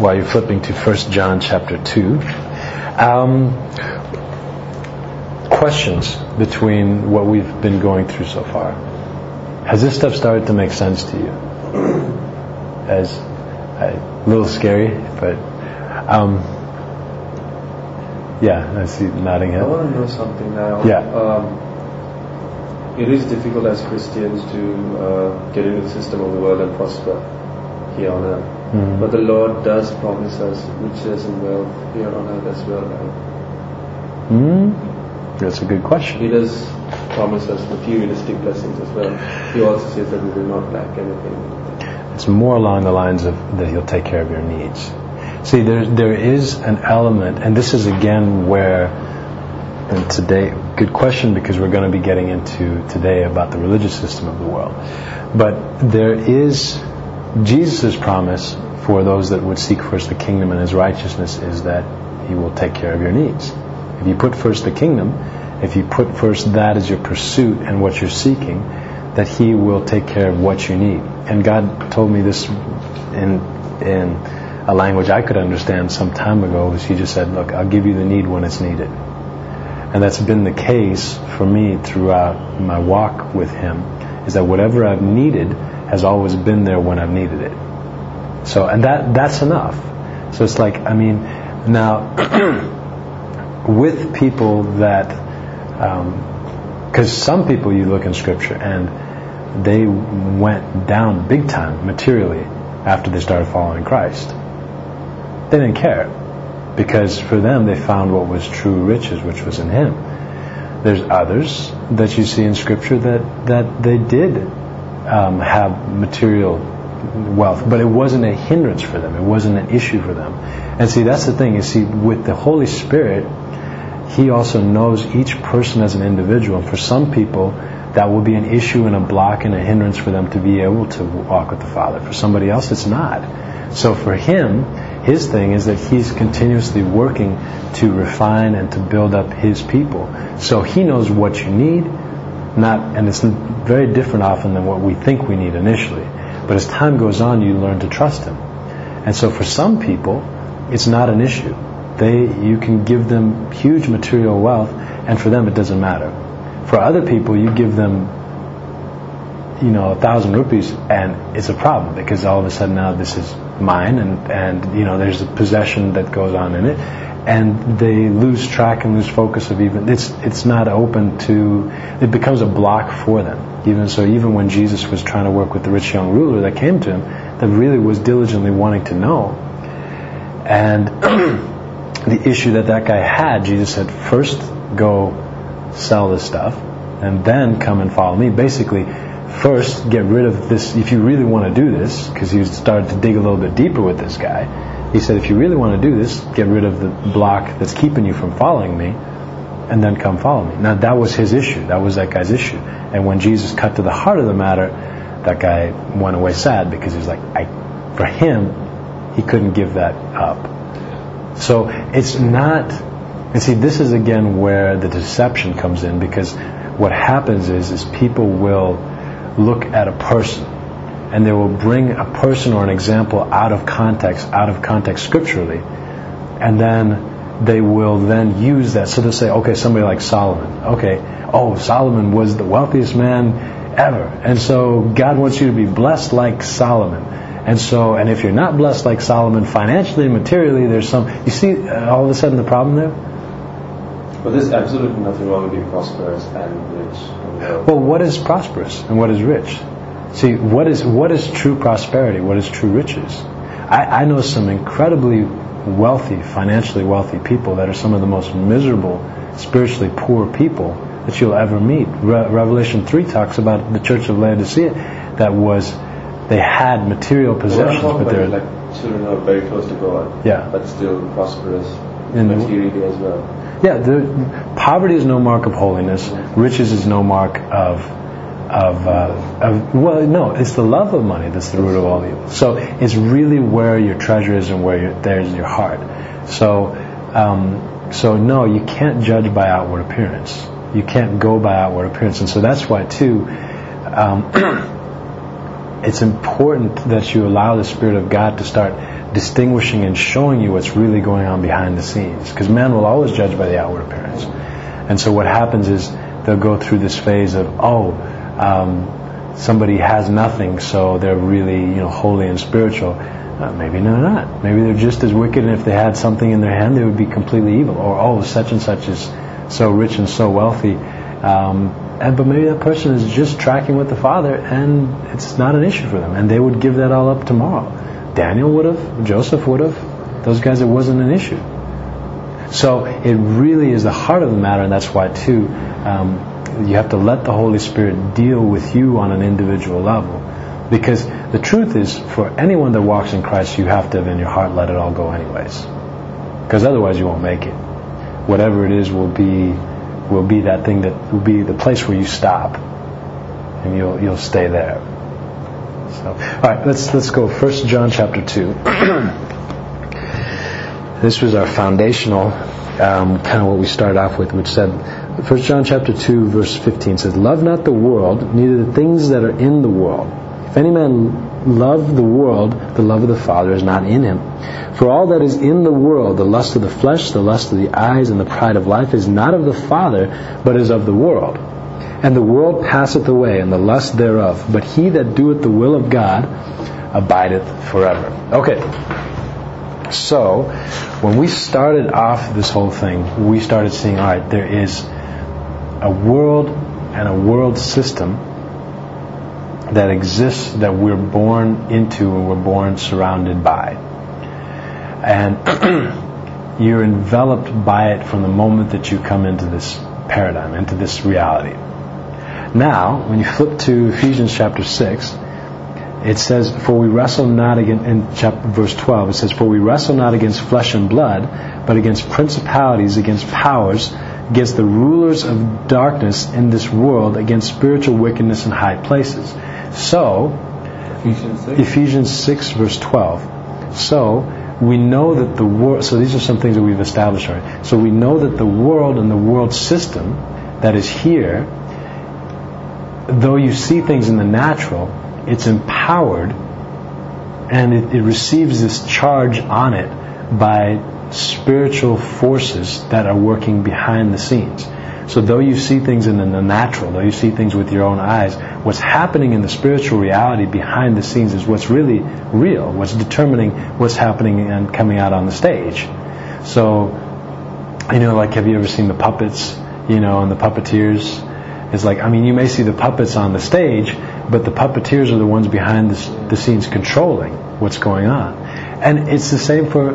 while you're flipping to 1 John chapter 2. Questions between what we've been going through so far. Has this stuff started to make sense to you? As a little scary, but yeah, I see nodding head. I want to know something now. Yeah. It is difficult as Christians to get into the system of the world and prosper here on earth. Mm-hmm. But the Lord does promise us riches and wealth here on earth as well, right? Mm-hmm. That's a good question. He does promise us materialistic blessings as well. He also says that we will not lack anything. It's more along the lines of that He'll take care of your needs. See, there is an element, and this is again where, and today, good question, because we're going to be getting into today about the religious system of the world. But there is Jesus' promise for those that would seek first the kingdom and His righteousness is that He will take care of your needs. If you put first the kingdom, if you put first that as your pursuit and what you're seeking, that He will take care of what you need. And God told me this in a language I could understand some time ago. Was He just said, look, I'll give you the need when it's needed. And that's been the case for me throughout my walk with Him, is that whatever I've needed has always been there when I've needed it. So, and that's enough. So it's like, I mean, now, with people that, because some people you look in Scripture and they went down big time materially after they started following Christ. They didn't care, because for them they found what was true riches, which was in Him. There's others that you see in Scripture that they did have material wealth, but it wasn't a hindrance for them. It wasn't an issue for them. And see, that's the thing. You see, with the Holy Spirit, He also knows each person as an individual. And for some people, that will be an issue and a block and a hindrance for them to be able to walk with the Father. For somebody else, it's not. So for Him, His thing is that He's continuously working to refine and to build up His people. So He knows what you need, and it's very different often than what we think we need initially. But as time goes on, you learn to trust Him. And so for some people, it's not an issue. You can give them huge material wealth, and for them it doesn't matter. For other people, you give them 1,000 rupees, and it's a problem, because all of a sudden now this is mine, and there's a possession that goes on in it, and they lose track and lose focus of it's not open to, it becomes a block for them. Even when Jesus was trying to work with the rich young ruler that came to Him, that really was diligently wanting to know, and the issue that guy had, Jesus said, first go sell this stuff, and then come and follow me. Basically, first get rid of this. If you really want to do this, because he started to dig a little bit deeper with this guy, he said, if you really want to do this, get rid of the block that's keeping you from following me, and then come follow me. Now, that was his issue. That was that guy's issue. And when Jesus cut to the heart of the matter, that guy went away sad, because he's like, for him, he couldn't give that up. So it's not, and see, this is again where the deception comes in, because what happens is people will look at a person, and they will bring a person or an example out of context scripturally, and then they will then use that. So they'll say, okay, somebody like Solomon. Okay, Solomon was the wealthiest man ever, and so God wants you to be blessed like Solomon. And if you're not blessed like Solomon financially and materially, there's you see all of a sudden the problem there? But there's absolutely nothing wrong with being prosperous and rich. Well, what is prosperous and what is rich? See, what is true prosperity? What is true riches? I know some incredibly wealthy, financially wealthy people that are some of the most miserable, spiritually poor people that you'll ever meet. Revelation 3 talks about the church of Laodicea they had material possessions, but they're like children who are very close to God, but still prosperous materially as well. Yeah, poverty is no mark of holiness. Riches is no mark it's the love of money that's the root of all evil. So it's really where your treasure is and there's your heart. So no, you can't judge by outward appearance. You can't go by outward appearance, and so that's why too. It's important that you allow the Spirit of God to start distinguishing and showing you what's really going on behind the scenes. Because man will always judge by the outward appearance. And so what happens is they'll go through this phase of, somebody has nothing, so they're really, holy and spiritual. Maybe they're not. Maybe they're just as wicked, and if they had something in their hand, they would be completely evil. Or, such and such is so rich and so wealthy. But maybe that person is just tracking with the Father, and it's not an issue for them, and they would give that all up tomorrow. Daniel would have, Joseph would have. Those guys, it wasn't an issue. So it really is the heart of the matter, and that's why too you have to let the Holy Spirit deal with you on an individual level. Because the truth is, for anyone that walks in Christ, you have to have in your heart let it all go anyways. Because otherwise you won't make it. Whatever it is will be that thing that will be the place where you stop, and you'll stay there. So, all right, let's go. 1 John chapter 2. This was our foundational kind of what we started off with, which said, 1 John chapter 2 verse 15 says, "Love not the world, neither the things that are in the world. If any man love the world, the love of the Father is not in him. For all that is in the world, the lust of the flesh, the lust of the eyes, and the pride of life, is not of the Father, but is of the world. And the world passeth away, and the lust thereof. But he that doeth the will of God abideth forever." Okay. So, when we started off this whole thing, we started seeing, all right, there is a world and a world system that exists, that we're born into and we're born surrounded by. And you're enveloped by it from the moment that you come into this paradigm, into this reality. Now, when you flip to Ephesians chapter 6, it says, "For we wrestle not against," in verse 12, it says, "For we wrestle not against flesh and blood, but against principalities, against powers, against the rulers of darkness in this world, against spiritual wickedness in high places." So, Ephesians 6 verse 12. So, we know that the world, so these are some things that we've established already. So we know that the world and the world system that is here, though you see things in the natural, it's empowered and it receives this charge on it by spiritual forces that are working behind the scenes. So though you see things in the natural, though you see things with your own eyes, what's happening in the spiritual reality behind the scenes is what's really real, what's determining what's happening and coming out on the stage. So, like, have you ever seen the puppets, and the puppeteers? It's like, you may see the puppets on the stage, but the puppeteers are the ones behind the scenes controlling what's going on. And it's the same for,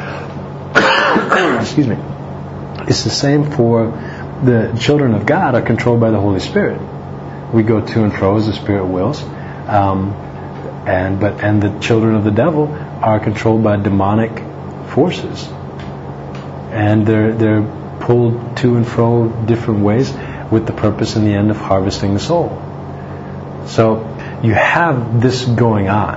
excuse me, it's the same for the children of God are controlled by the Holy Spirit. We go to and fro as the Spirit wills, and the children of the devil are controlled by demonic forces, and they're pulled to and fro different ways with the purpose in the end of harvesting the soul. So you have this going on.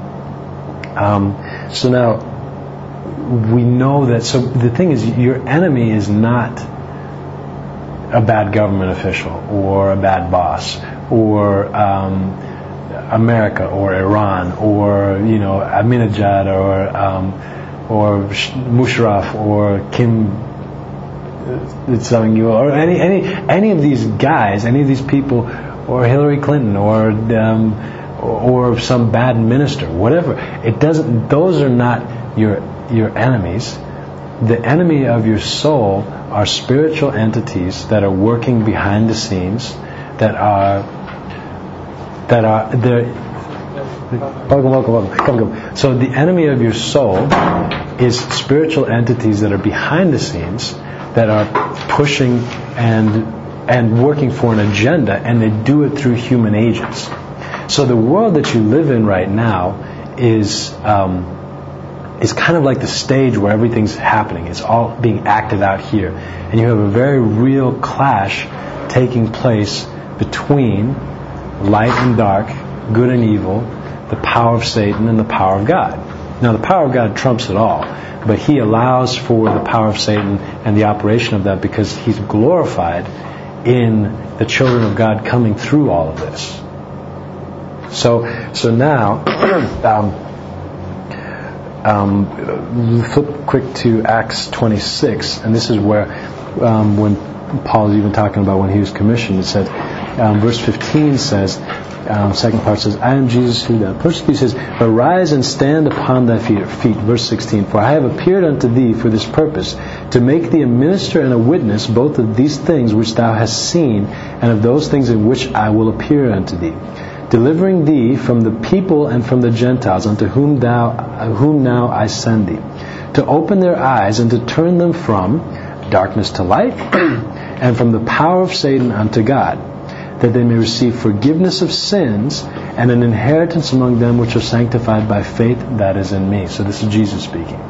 So now we know that. So the thing is, your enemy is not a bad government official or a bad boss or America or Iran or Ahmadinejad or Musharraf or Kim Jong-il or any of these guys, any of these people, or Hillary Clinton or some bad minister, whatever. It doesn't. Those are not your enemies. The enemy of your soul are spiritual entities that are working behind the scenes, that are welcome. Come. So the enemy of your soul is spiritual entities that are behind the scenes, that are pushing and working for an agenda, and they do it through human agents. So the world that you live in right now is kind of like the stage where everything's happening. It's all being acted out here. And you have a very real clash taking place between light and dark, good and evil, the power of Satan and the power of God. Now the power of God trumps it all, but he allows for the power of Satan and the operation of that because he's glorified in the children of God coming through all of this. So now, Flip quick to Acts 26, and this is where when Paul is even talking about when he was commissioned, it said, verse 15 says, second part says, I am Jesus who thou persecutest. Says, arise and stand upon thy feet. Verse 16, for I have appeared unto thee for this purpose, to make thee a minister and a witness both of these things which thou hast seen, and of those things in which I will appear unto thee, delivering thee from the people and from the Gentiles, unto whom now I send thee, to open their eyes and to turn them from darkness to light, and from the power of Satan unto God, that they may receive forgiveness of sins and an inheritance among them which are sanctified by faith that is in me. So this is Jesus speaking.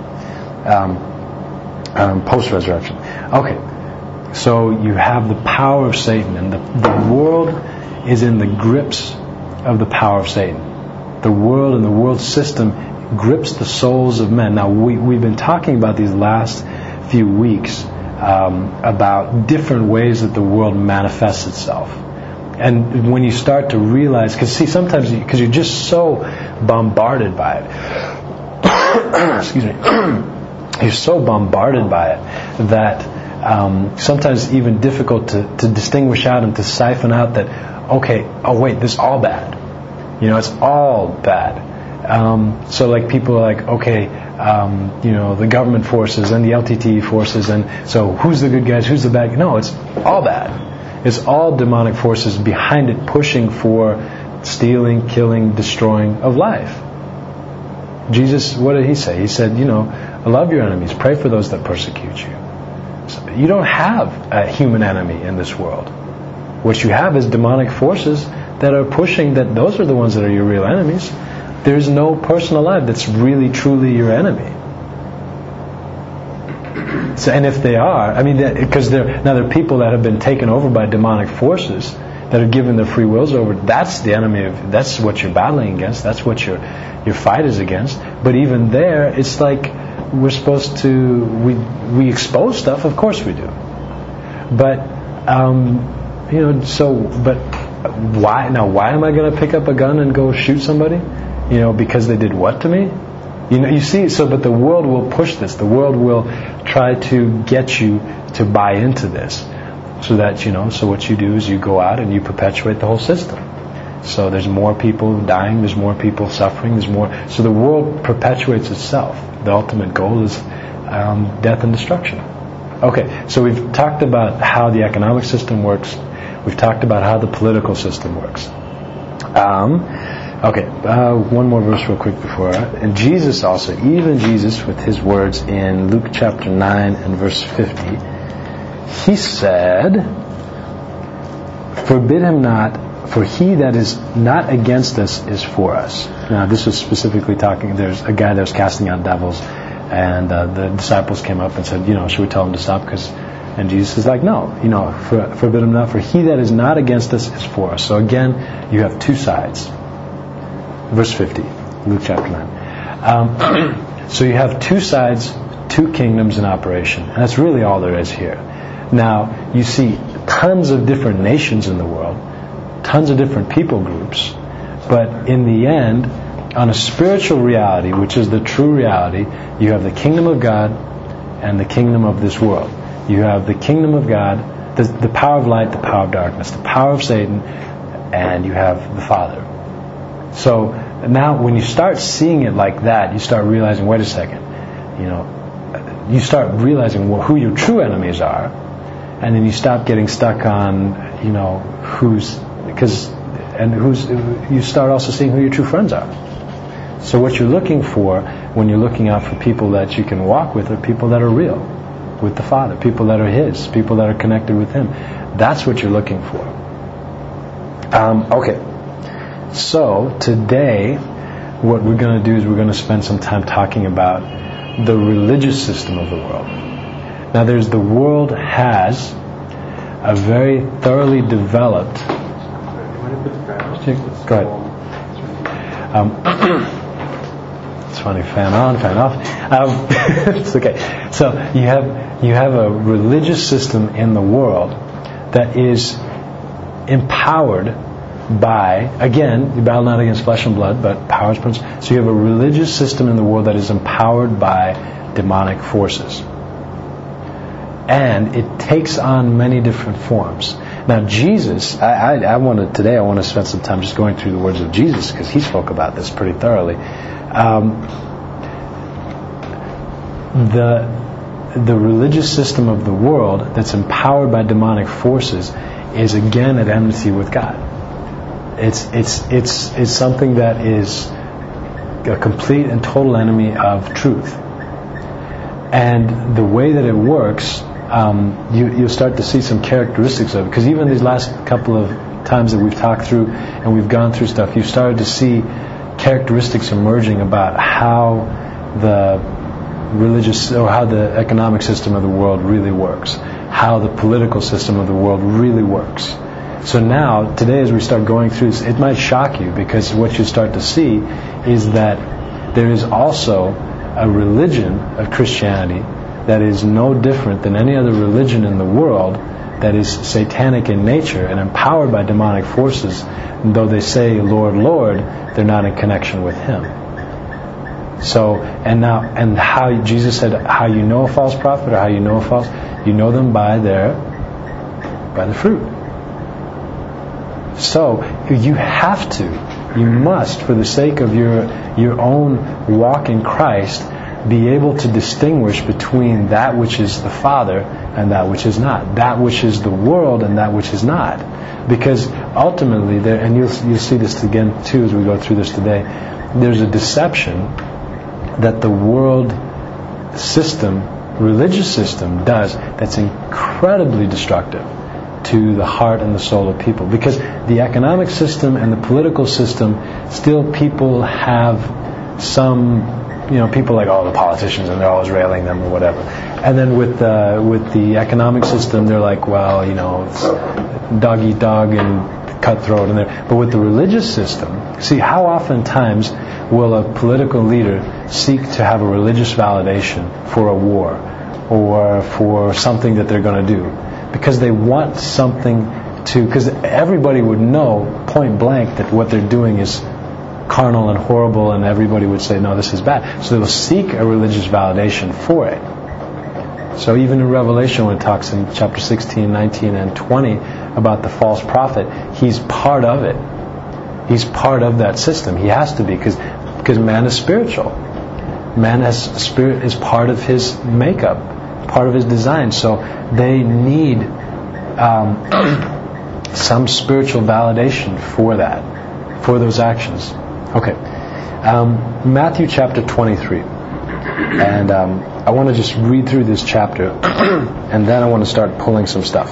Post-resurrection. Okay, so you have the power of Satan, and the world is in the grips of the power of Satan. The world and the world system grips the souls of men. Now, we've been talking about these last few weeks about different ways that the world manifests itself. And when you start to realize, because sometimes because you're just so bombarded by it, excuse me, you're so bombarded by it that sometimes even difficult to distinguish out and to siphon out that, okay, oh wait, this is all bad. It's all bad. So like people are like, okay, the government forces and the LTTE forces, and so who's the good guys, who's the bad guys? No, it's all bad. It's all demonic forces behind it, pushing for stealing, killing, destroying of life. Jesus, what did he say? He said, love your enemies, pray for those that persecute you. So you don't have a human enemy in this world. What you have is demonic forces that are pushing that those are the ones that are your real enemies. There's no person alive that's really, truly your enemy. So, and if they are, because there are people that have been taken over by demonic forces that are given their free wills over. That's the enemy that's what you're battling against. That's what your fight is against. But even there, it's like we're supposed to we expose stuff. Of course we do. But but why now? Why am I going to pick up a gun and go shoot somebody? Because they did what to me? You see, but the world will push this. The world will try to get you to buy into this. So that, so what you do is you go out and you perpetuate the whole system. So there's more people dying, there's more people suffering, there's more. So the world perpetuates itself. The ultimate goal is death and destruction. Okay, so we've talked about how the economic system works. We've talked about how the political system works. One more verse real quick before. And Jesus also, even Jesus with his words in Luke chapter 9 and verse 50, he said, forbid him not, for he that is not against us is for us. Now this was specifically talking, there's a guy that was casting out devils, and the disciples came up and said, should we tell him to stop? And Jesus is like, no, forbid him not, for he that is not against us is for us. So again, you have two sides. Verse 50, Luke chapter 9. So you have two sides, two kingdoms in operation. And that's really all there is here. Now, you see tons of different nations in the world, tons of different people groups, but in the end, on a spiritual reality, which is the true reality, you have the kingdom of God and the kingdom of this world. You have the kingdom of God, the power of light, the power of darkness, the power of Satan, and you have the Father. So now when you start seeing it like that, you start realizing, wait a second, you start realizing who your true enemies are, and then you stop getting stuck on, you start also seeing who your true friends are. So what you're looking for when you're looking out for people that you can walk with are people that are real with the Father, people that are His, people that are connected with Him. That's what you're looking for. Okay. So today, what we're going to do is we're going to spend some time talking about the religious system of the world. Now, the world has a very thoroughly developed. Go ahead. It's funny, fan on, fan off. It's okay. So you have a religious system in the world that is empowered by, again, you battle not against flesh and blood, but powers, principles. So you have a religious system in the world that is empowered by demonic forces. And it takes on many different forms. Now Jesus, I want to spend some time just going through the words of Jesus, because he spoke about this pretty thoroughly. The religious system of the world that's empowered by demonic forces is again at enmity with God. It's something that is a complete and total enemy of truth. And the way that it works, you'll start to see some characteristics of it. Because even these last couple of times that we've talked through and we've gone through stuff, you've started to see characteristics emerging about how the religious or how the economic system of the world really works, how the political system of the world really works. So now, today as we start going through this, it might shock you, because what you start to see is that there is also a religion of Christianity that is no different than any other religion in the world, that is satanic in nature and empowered by demonic forces. And though they say, Lord, Lord, they're not in connection with Him. So, and how Jesus said, how you know a false prophet or how you know a false, you know them by the fruit. So, you must, for the sake of your own walk in Christ, be able to distinguish between that which is the Father and that which is not, that which is the world and that which is not. Because ultimately, and you'll see this again too as we go through this today, there's a deception that the world system, religious system, does that's incredibly destructive to the heart and the soul of people. Because the economic system and the political system, still people have some, people like, the politicians, and they're always railing them or whatever. And then with the economic system, they're like, it's dog eat dog and cutthroat. But with the religious system, see, how oftentimes will a political leader seek to have a religious validation for a war or for something that they're going to do? Because they want something because everybody would know point blank that what they're doing is carnal and horrible, and everybody would say, no, this is bad. So they'll seek a religious validation for it. So even in Revelation, when it talks in chapter 16, 19, and 20 about the false prophet, he's part of it. He's part of that system. He has to be, because man is spiritual. Man has spirit is part of his makeup, part of his design. So they need some spiritual validation for that, for those actions. Okay, Matthew chapter 23, and I want to just read through this chapter, and then I want to start pulling some stuff.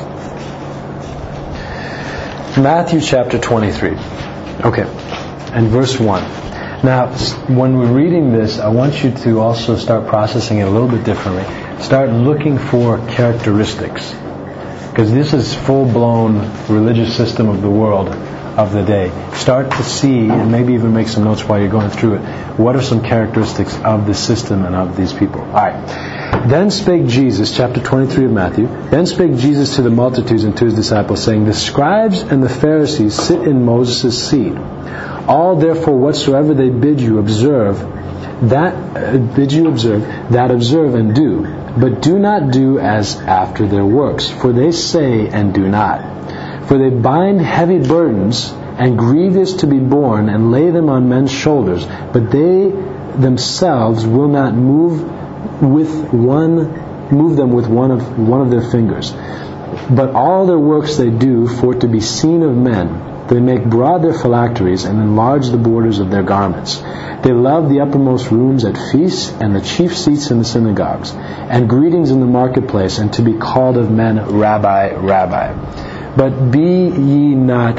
Matthew chapter 23. Okay, and verse 1. Now, when we're reading this, I want you to also start processing it a little bit differently. Start looking for characteristics, because this is full-blown religious system of the world of the day. Start to see, and maybe even make some notes while you're going through it, what are some characteristics of this system and of these people. Alright. Then spake Jesus, chapter 23 of Matthew, then spake Jesus to the multitudes and to his disciples, saying, the scribes and the Pharisees sit in Moses' seat. All therefore whatsoever they bid you observe, that observe and do. But do not do as after their works, for they say and do not. For they bind heavy burdens and grievous to be borne, and lay them on men's shoulders, but they themselves will not move them with one of their fingers. But all their works they do for to be seen of men. They make broad their phylacteries and enlarge the borders of their garments. They love the uppermost rooms at feasts and the chief seats in the synagogues, and greetings in the marketplace, and to be called of men, Rabbi, Rabbi. But be not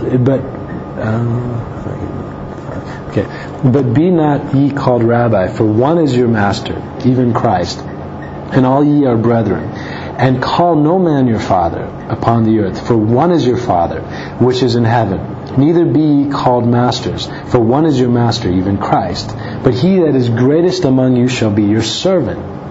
ye called Rabbi, for one is your master, even Christ, and all ye are brethren. And call no man your father upon the earth, for one is your Father, which is in heaven. Neither be ye called masters, for one is your master, even Christ. But he that is greatest among you shall be your servant.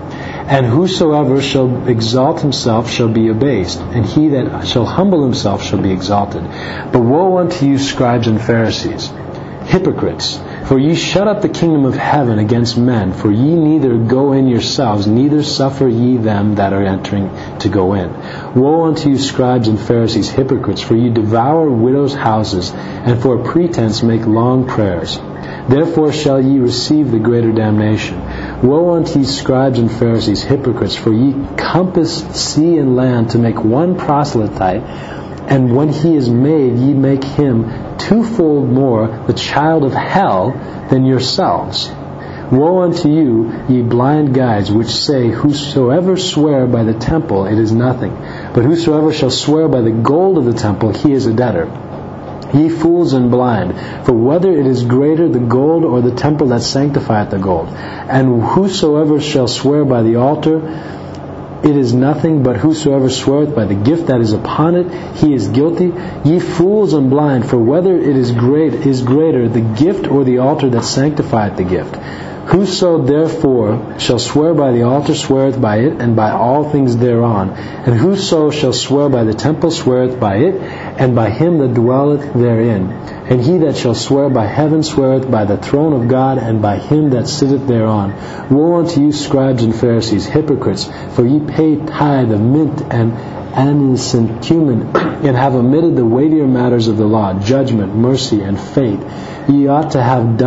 And whosoever shall exalt himself shall be abased, and he that shall humble himself shall be exalted. But woe unto you, scribes and Pharisees, hypocrites! For ye shut up the kingdom of heaven against men, for ye neither go in yourselves, neither suffer ye them that are entering to go in. Woe unto you, scribes and Pharisees, hypocrites! For ye devour widows' houses, and for a pretense make long prayers. Therefore shall ye receive the greater damnation. Woe unto ye, scribes and Pharisees, hypocrites! For ye compass sea and land to make one proselyte, and when he is made, ye make him twofold more the child of hell than yourselves. Woe unto you, ye blind guides, which say, whosoever swear by the temple, it is nothing. But whosoever shall swear by the gold of the temple, he is a debtor. Ye fools and blind, for whether it is greater the gold or the temple that sanctifieth the gold. And whosoever shall swear by the altar, it is nothing, but whosoever sweareth by the gift that is upon it, he is guilty. Ye fools and blind, for whether it is greater the gift or the altar that sanctifieth the gift. Whoso therefore shall swear by the altar sweareth by it, and by all things thereon. And whoso shall swear by the temple sweareth by it, and by him that dwelleth therein. And he that shall swear by heaven sweareth by the throne of God, and by him that sitteth thereon. Woe unto you, scribes and Pharisees, hypocrites! For ye pay tithe of mint and anise and cumin, and have omitted the weightier matters of the law, judgment, mercy, and faith. These ye ought to have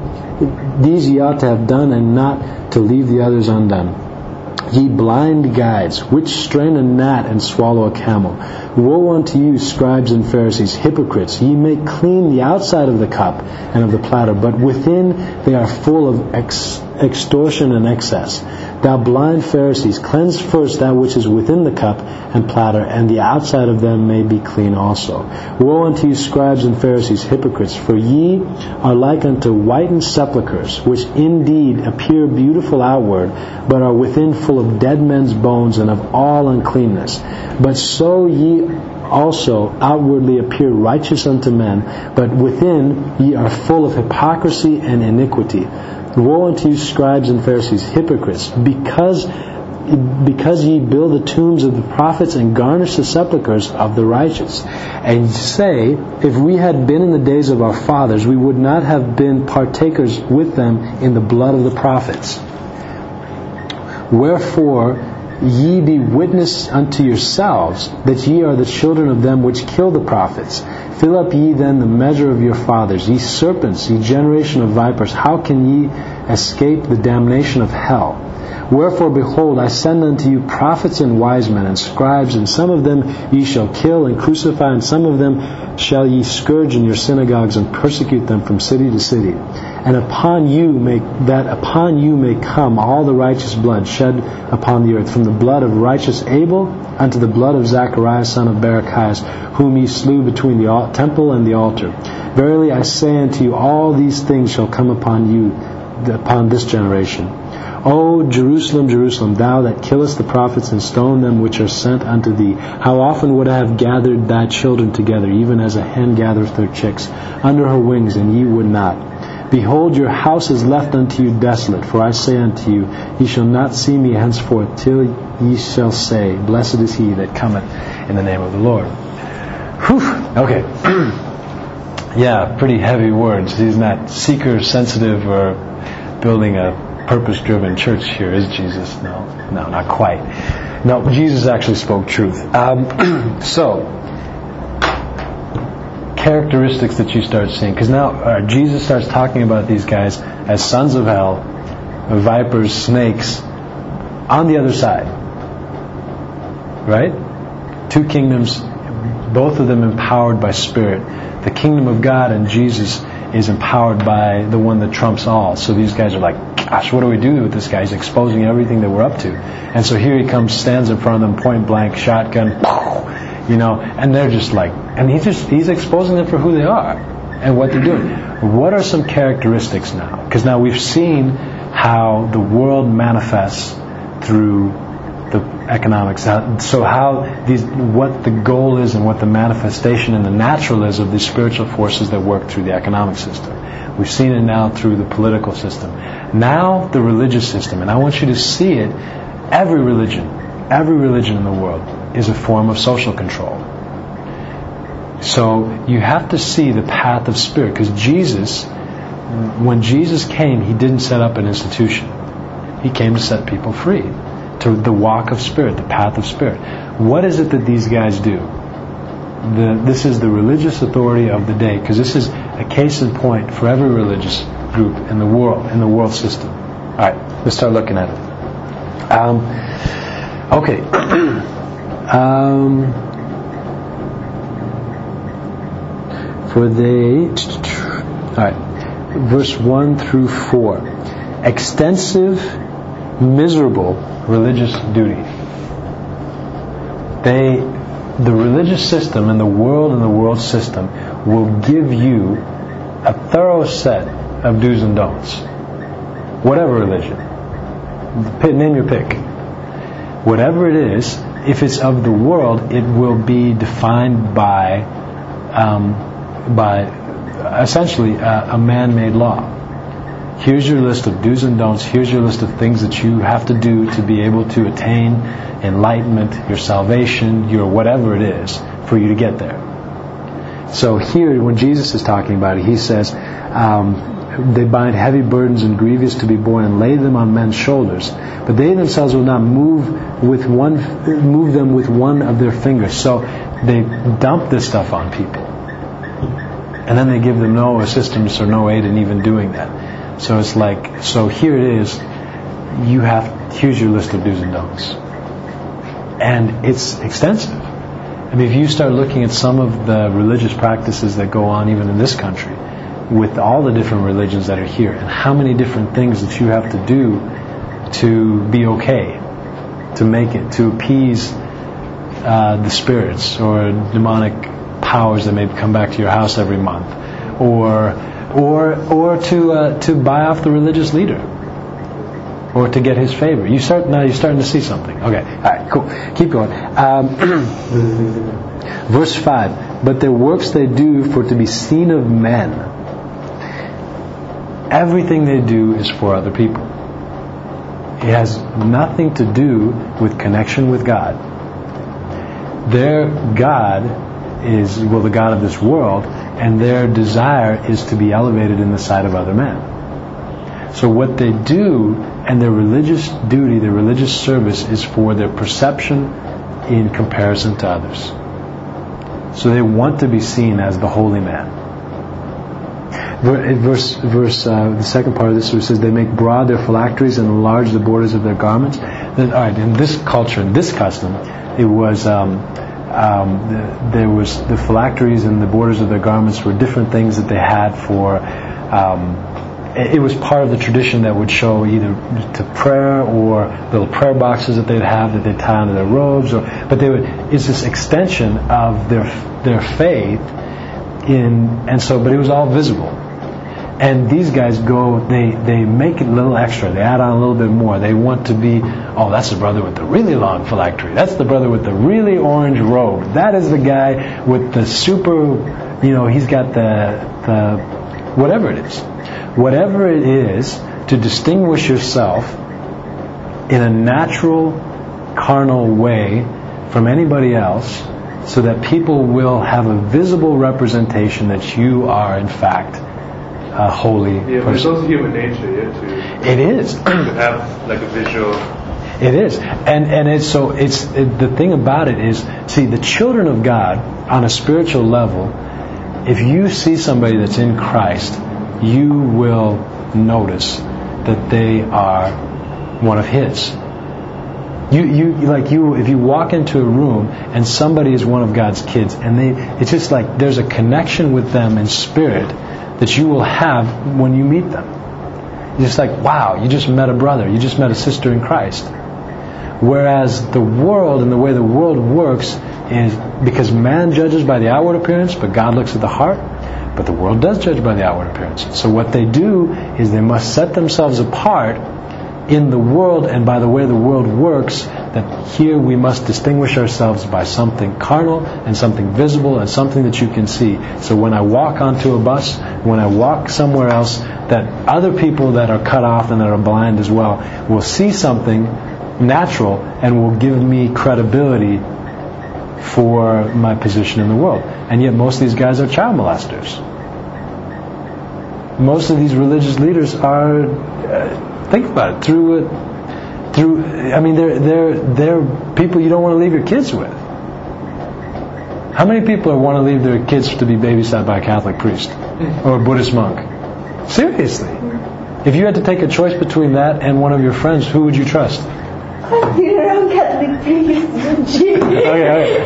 done, and not to leave the others undone. Ye blind guides, which strain a gnat and swallow a camel. Woe unto you, scribes and Pharisees, hypocrites! Ye make clean the outside of the cup and of the platter, but within they are full of extortion and excess. Thou blind Pharisees, cleanse first that which is within the cup and platter, and the outside of them may be clean also. Woe unto you, scribes and Pharisees, hypocrites! For ye are like unto whitened sepulchres, which indeed appear beautiful outward, but are within full of dead men's bones and of all uncleanness. But so ye also outwardly appear righteous unto men, but within ye are full of hypocrisy and iniquity. Woe unto you, scribes and Pharisees, hypocrites! Because ye build the tombs of the prophets and garnish the sepulchres of the righteous. And say, if we had been in the days of our fathers, we would not have been partakers with them in the blood of the prophets. Wherefore ye be witness unto yourselves that ye are the children of them which killed the prophets. Fill up ye then the measure of your fathers. Ye serpents, ye generation of vipers, how can ye escape the damnation of hell? Wherefore, behold, I send unto you prophets and wise men and scribes, and some of them ye shall kill and crucify, and some of them shall ye scourge in your synagogues and persecute them from city to city. And upon you may come all the righteous blood shed upon the earth, from the blood of righteous Abel unto the blood of Zacharias son of Barachias, whom ye slew between the temple and the altar. Verily I say unto you, all these things shall come upon this generation. O Jerusalem, Jerusalem, thou that killest the prophets and stone them which are sent unto thee, how often would I have gathered thy children together, even as a hen gathereth her chicks under her wings, and ye would not. Behold, your house is left unto you desolate. For I say unto you, ye shall not see me henceforth, till ye shall say, Blessed is he that cometh in the name of the Lord. Whew. Okay. Yeah, pretty heavy words. He's not seeker-sensitive or building a purpose-driven church here, is Jesus? No, not quite. No, Jesus actually spoke truth. So, characteristics that you start seeing, because now Jesus starts talking about these guys as sons of hell, vipers, snakes, on the other side. Right? Two kingdoms, both of them empowered by Spirit. The kingdom of God and Jesus is empowered by the one that trumps all. So these guys are like, gosh, what do we do with this guy? He's exposing everything that we're up to. And so here he comes, stands in front of them, point blank, shotgun, and they're just like, and he's exposing them for who they are and what they're doing. What are some characteristics now? Because now we've seen how the world manifests through the economics. So what the goal is and what the manifestation in the natural is of these spiritual forces that work through the economic system. We've seen it now through the political system. Now the religious system. And I want you to see it every religion in the world is a form of social control. So you have to see the path of spirit, because when Jesus came, He didn't set up an institution. He came to set people free, to the walk of spirit, the path of spirit. What is it that these guys do? This is the religious authority of the day, because this is a case in point for every religious group in the world system. All right, let's start looking at it. Okay. All right, verse 1 through 4. Extensive, miserable religious duty. The religious system and the world system will give you a thorough set of do's and don'ts. Whatever religion. Name your pick. Whatever it is, if it's of the world, it will be defined by essentially a man-made law. Here's your list of do's and don'ts. Here's your list of things that you have to do to be able to attain enlightenment, your salvation, your whatever it is, for you to get there. So here, when Jesus is talking about it, He says, they bind heavy burdens and grievous to be borne and lay them on men's shoulders, but they themselves will not move them with one of their fingers. So they dump this stuff on people, and then they give them no assistance or no aid in even doing that. So it's like, so here it is, here's your list of do's and don'ts. And it's extensive. I mean, if you start looking at some of the religious practices that go on even in this country, with all the different religions that are here, and how many different things that you have to do to be okay, to make it, to appease the spirits or demonic powers that may come back to your house every month, or to buy off the religious leader, or to get his favor. You're starting to see something. Okay, all right, cool. Keep going. Verse 5. But their works they do for to be seen of men. Everything they do is for other people. It has nothing to do with connection with God. Their God is, the God of this world, and their desire is to be elevated in the sight of other men. So what they do, and their religious duty, their religious service, is for their perception in comparison to others. So they want to be seen as the holy man. The second part of this verse says, they make broad their phylacteries and enlarge the borders of their garments. Then, all right, in this culture, in this custom, it was there was the phylacteries and the borders of their garments were different things that they had for. It was part of the tradition that would show either to prayer or little prayer boxes that they'd have that they'd tie onto their robes, but it's this extension of their faith but it was all visible. And these guys they make it a little extra. They add on a little bit more. They want to be, that's the brother with the really long phylactery. That's the brother with the really orange robe. That is the guy with the super, he's got the whatever it is. Whatever it is to distinguish yourself in a natural, carnal way from anybody else, so that people will have a visible representation that you are, in fact, a holy person. But it's also human nature, it is. To have like a visual. It is, and it's so. The thing about it is, see, the children of God on a spiritual level. If you see somebody that's in Christ, you will notice that they are one of His. If you walk into a room and somebody is one of God's kids, and it's just like there's a connection with them in spirit that you will have when you meet them. You're just like, wow, you just met a brother, you just met a sister in Christ. Whereas the world and the way the world works is because man judges by the outward appearance, but God looks at the heart. But the world does judge by the outward appearance. So what they do is they must set themselves apart in the world and by the way the world works, that here we must distinguish ourselves by something carnal and something visible and something that you can see. So when I walk onto a bus, when I walk somewhere else, that other people that are cut off and that are blind as well will see something natural and will give me credibility for my position in the world. And yet most of these guys are child molesters. Most of these religious leaders are, think about it, they're people you don't want to leave your kids with. How many people want to leave their kids to be babysat by a Catholic priest or a Buddhist monk? Seriously. If you had to take a choice between that and one of your friends, who would you trust? Your own Catholic priest. Okay.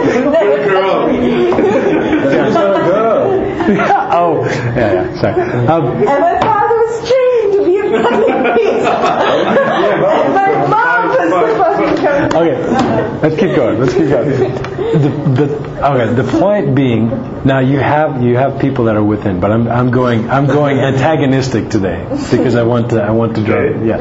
Girl. Oh, yeah, sorry. And my father was trained to be a Catholic priest. And my mom was supposed to come. Okay, let's keep going. The point being, now you have people that are within, but I'm going antagonistic today because I want to drive. Yeah.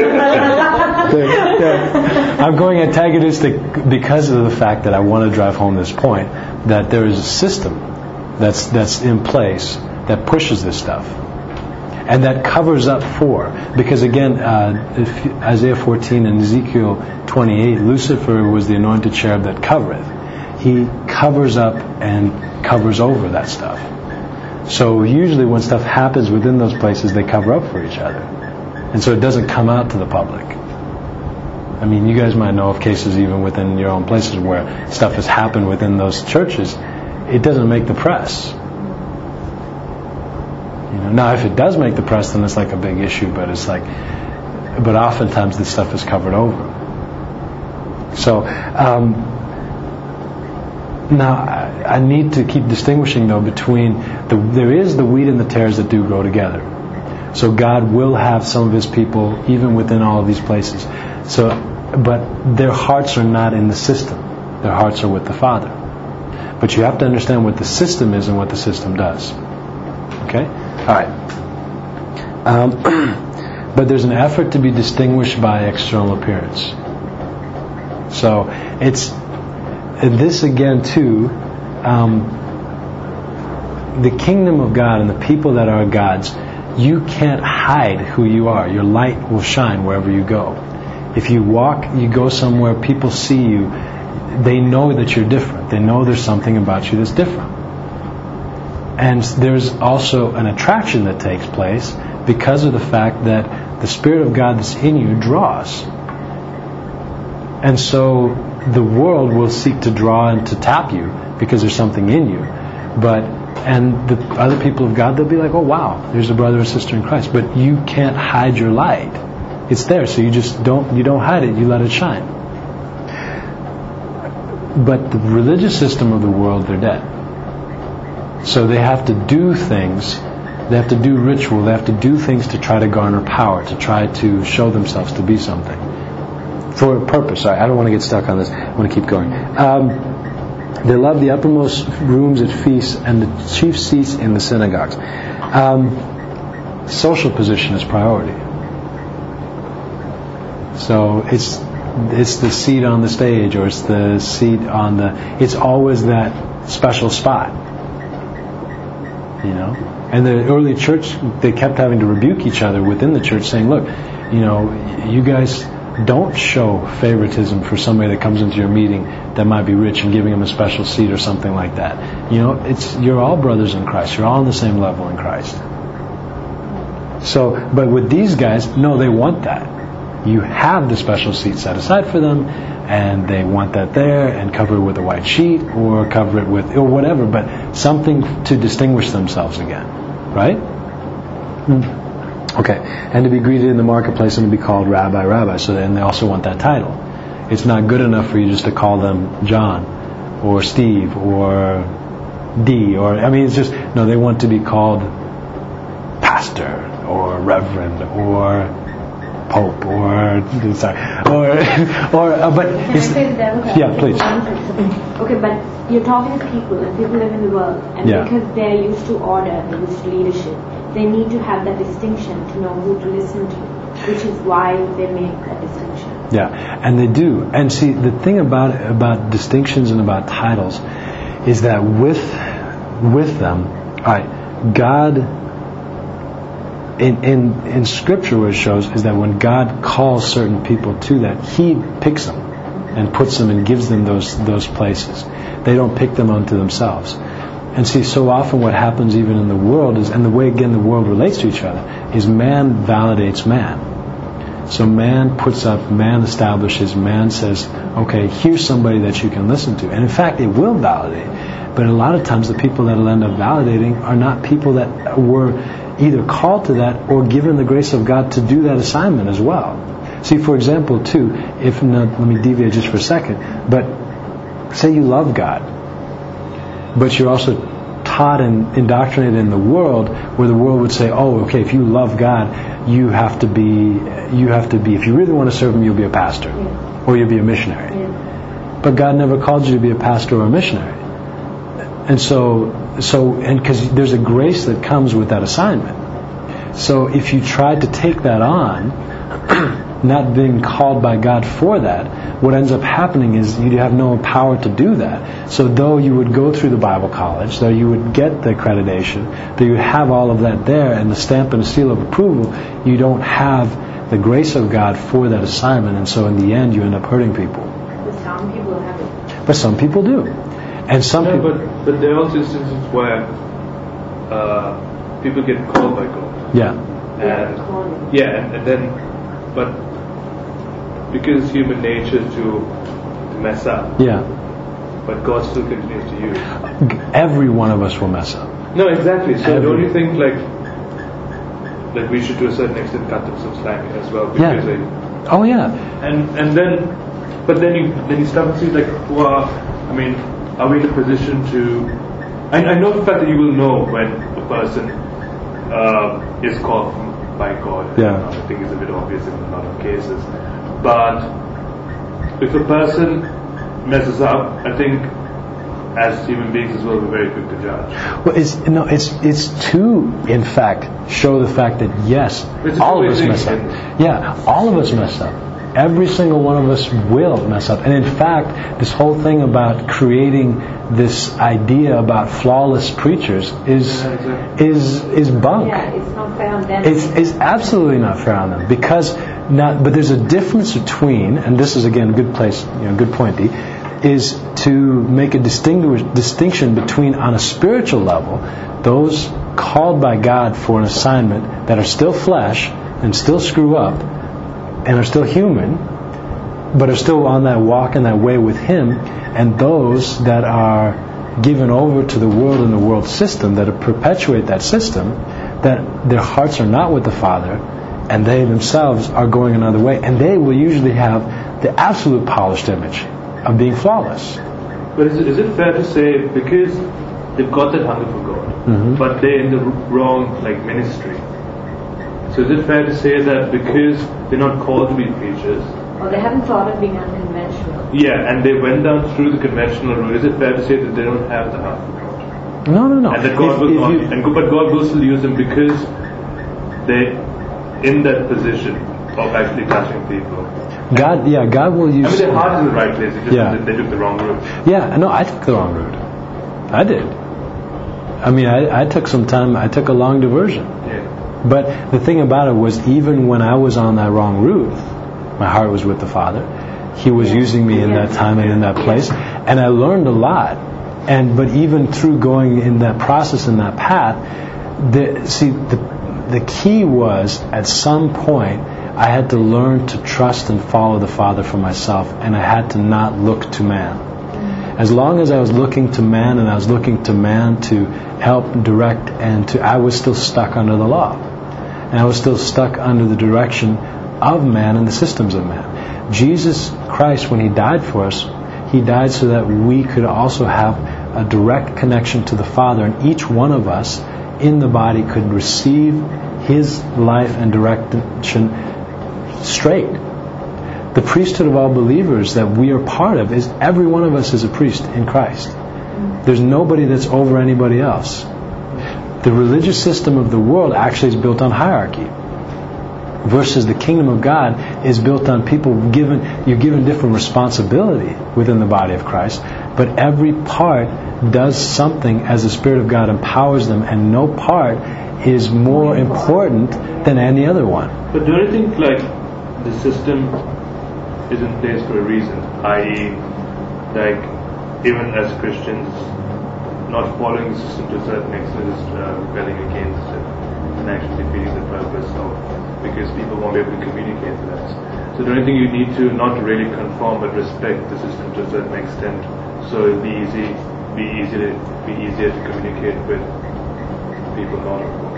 I'm going antagonistic because of the fact that I want to drive home this point that there is a system that's in place that pushes this stuff. And that covers up for, because again, Isaiah 14 and Ezekiel 28, Lucifer was the anointed cherub that covereth. He covers up and covers over that stuff. So usually when stuff happens within those places, they cover up for each other. And so it doesn't come out to the public. I mean, you guys might know of cases even within your own places where stuff has happened within those churches. It doesn't make the press. Now, if it does make the press, then it's like a big issue. But oftentimes this stuff is covered over. So now I need to keep distinguishing though between there is the wheat and the tares that do grow together. So God will have some of His people even within all of these places. But their hearts are not in the system. Their hearts are with the Father. But you have to understand what the system is and what the system does. Okay? Alright. But there's an effort to be distinguished by external appearance. So it's this again too, the kingdom of God and the people that are God's, you can't hide who you are. Your light will shine wherever you go. If you walk, you go somewhere, people see you, they know that you're different. They know there's something about you that's different. And there's also an attraction that takes place because of the fact that the Spirit of God that's in you draws. And so the world will seek to draw and to tap you because there's something in you. And the other people of God, they'll be like, oh wow, there's a brother or sister in Christ. But you can't hide your light. It's there, so you don't hide it, you let it shine. But the religious system of the world, they're dead. So they have to do things, they have to do ritual, they have to do things to try to garner power, to try to show themselves to be something. For a purpose. Sorry, I don't want to get stuck on this. I want to keep going. They love the uppermost rooms at feasts and the chief seats in the synagogues. Social position is priority. So it's the seat on the stage, or it's the seat on it's always that special spot. And the early church, they kept having to rebuke each other within the church, saying, look, you guys don't show favoritism for somebody that comes into your meeting that might be rich and giving them a special seat or something like that. You're all brothers in Christ. You're all on the same level in Christ. So, but with these guys, no, they want that. You have the special seat set aside for them, and they want that there, and cover it with a white sheet, or cover it with, or whatever, but something to distinguish themselves again. Right? Okay. And to be greeted in the marketplace and to be called Rabbi, Rabbi. So then they also want that title. It's not good enough for you just to call them John, or Steve, or D, it's just, no, they want to be called Pastor, or Reverend, or Pope, but it's, yeah, please. Okay, but you're talking to people, and people live in the world, and because they're used to order, they're used to leadership, they need to have that distinction to know who to listen to, which is why they make that distinction. Yeah, and they do. And see, the thing about distinctions and about titles is that with them, all right, God in Scripture what it shows is that when God calls certain people to that, He picks them and puts them and gives them those places. They don't pick them unto themselves. And see, so often what happens even in the world is, and the way again the world relates to each other, is man validates man. So man puts up, man establishes, man says, okay, here's somebody that you can listen to. And in fact, it will validate. But a lot of times the people that will end up validating are not people that were either called to that or given the grace of God to do that assignment as well. See, for example, too, if not, let me deviate just for a second, but say you love God, but you're also taught and indoctrinated in the world where the world would say, oh, okay, if you love God, you have to be, if you really want to serve Him, you'll be a pastor, or you'll be a missionary. But God never called you to be a pastor or a missionary. And and because there's a grace that comes with that assignment. So if you try to take that on, not being called by God for that, what ends up happening is you have no power to do that. So though you would go through the Bible college, though you would get the accreditation, though you have all of that there and the stamp and the seal of approval, you don't have the grace of God for that assignment, and so in the end you end up hurting people. But some people have it. But some people do. And some people... But there are also instances where people get called by God. Yeah. And then, but because human nature to mess up. Yeah. But God still continues to use. Every one of us will mess up. No, exactly. So don't you think like we should to a certain extent cut them some slack as well? Because And then you start to see like, well, I mean, are we in a position to? I know the fact that you will know when a person is called by God. Yeah. I think it's a bit obvious in a lot of cases. But if a person messes up, I think as human beings as well, we're very quick to judge. Well, it's to, in fact, show the fact that yes, all of us mess up. Yeah, all of us mess up. Every single one of us will mess up. And in fact, this whole thing about creating this idea about flawless preachers is bunk. Yeah, it's not fair on them. It's absolutely not fair on them, but there's a difference between, and this is again a good place, good point, Dee, is to make a distinction between, on a spiritual level, those called by God for an assignment that are still flesh and still screw up and are still human, but are still on that walk and that way with Him, and those that are given over to the world and the world system, that perpetuate that system, that their hearts are not with the Father, and they themselves are going another way, and they will usually have the absolute polished image of being flawless. But is it fair to say, because they've got that hunger for God, but they're in the wrong ministry, so is it fair to say that because they're not called to be preachers, or they haven't thought of being unconventional, and they went down through the conventional route, is it fair to say that they don't have the heart for God? No. And that God but God will still use them because they're in that position of actually touching people. God will use... I mean, their heart is in the right place, it's just they took the wrong route. Yeah, no, I took the wrong route. I did. I mean, I took some time, I took a long diversion. Yeah. But the thing about it was, even when I was on that wrong route, my heart was with the Father. He was using me in that time and in that place. And I learned a lot. But even through going in that process, in that path, the key was, at some point, I had to learn to trust and follow the Father for myself, and I had to not look to man. As long as I was looking to man, and I was looking to man to help direct, I was still stuck under the law. And I was still stuck under the direction of man and the systems of man. Jesus Christ, when He died for us, He died so that we could also have a direct connection to the Father, and each one of us in the body could receive His life and direction straight. The priesthood of all believers that we are part of is, every one of us is a priest in Christ. There's nobody that's over anybody else. The religious system of the world actually is built on hierarchy, versus the kingdom of God is built on people you're given different responsibility within the body of Christ, but every part does something as the Spirit of God empowers them, and no part is more important than any other one. But don't you think like the system is in place for a reason? I.e., like even as Christians, not following the system to a certain extent is rebelling against it and actually defeating the purpose of, because people won't be able to communicate with us. So don't you think you need to not really conform but respect the system to a certain extent, so it'll be easier to communicate with people not of God?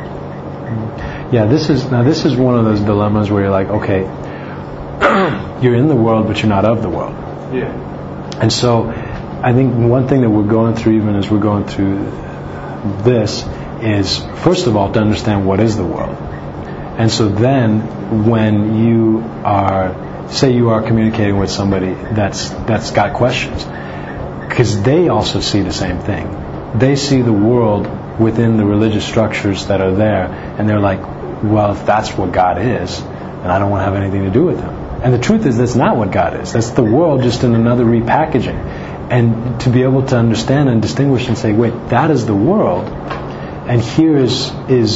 Yeah, this is one of those dilemmas where you're like, okay, you're in the world but you're not of the world. Yeah. And so I think one thing that we're going through, even as we're going through this, is first of all to understand what is the world. And so then when you are, say you are communicating with somebody that's got questions, because they also see the same thing. They see the world within the religious structures that are there, and they're like, well, if that's what God is, then I don't want to have anything to do with Him. And the truth is, that's not what God is. That's the world just in another repackaging. And to be able to understand and distinguish and say, wait, that is the world, and here is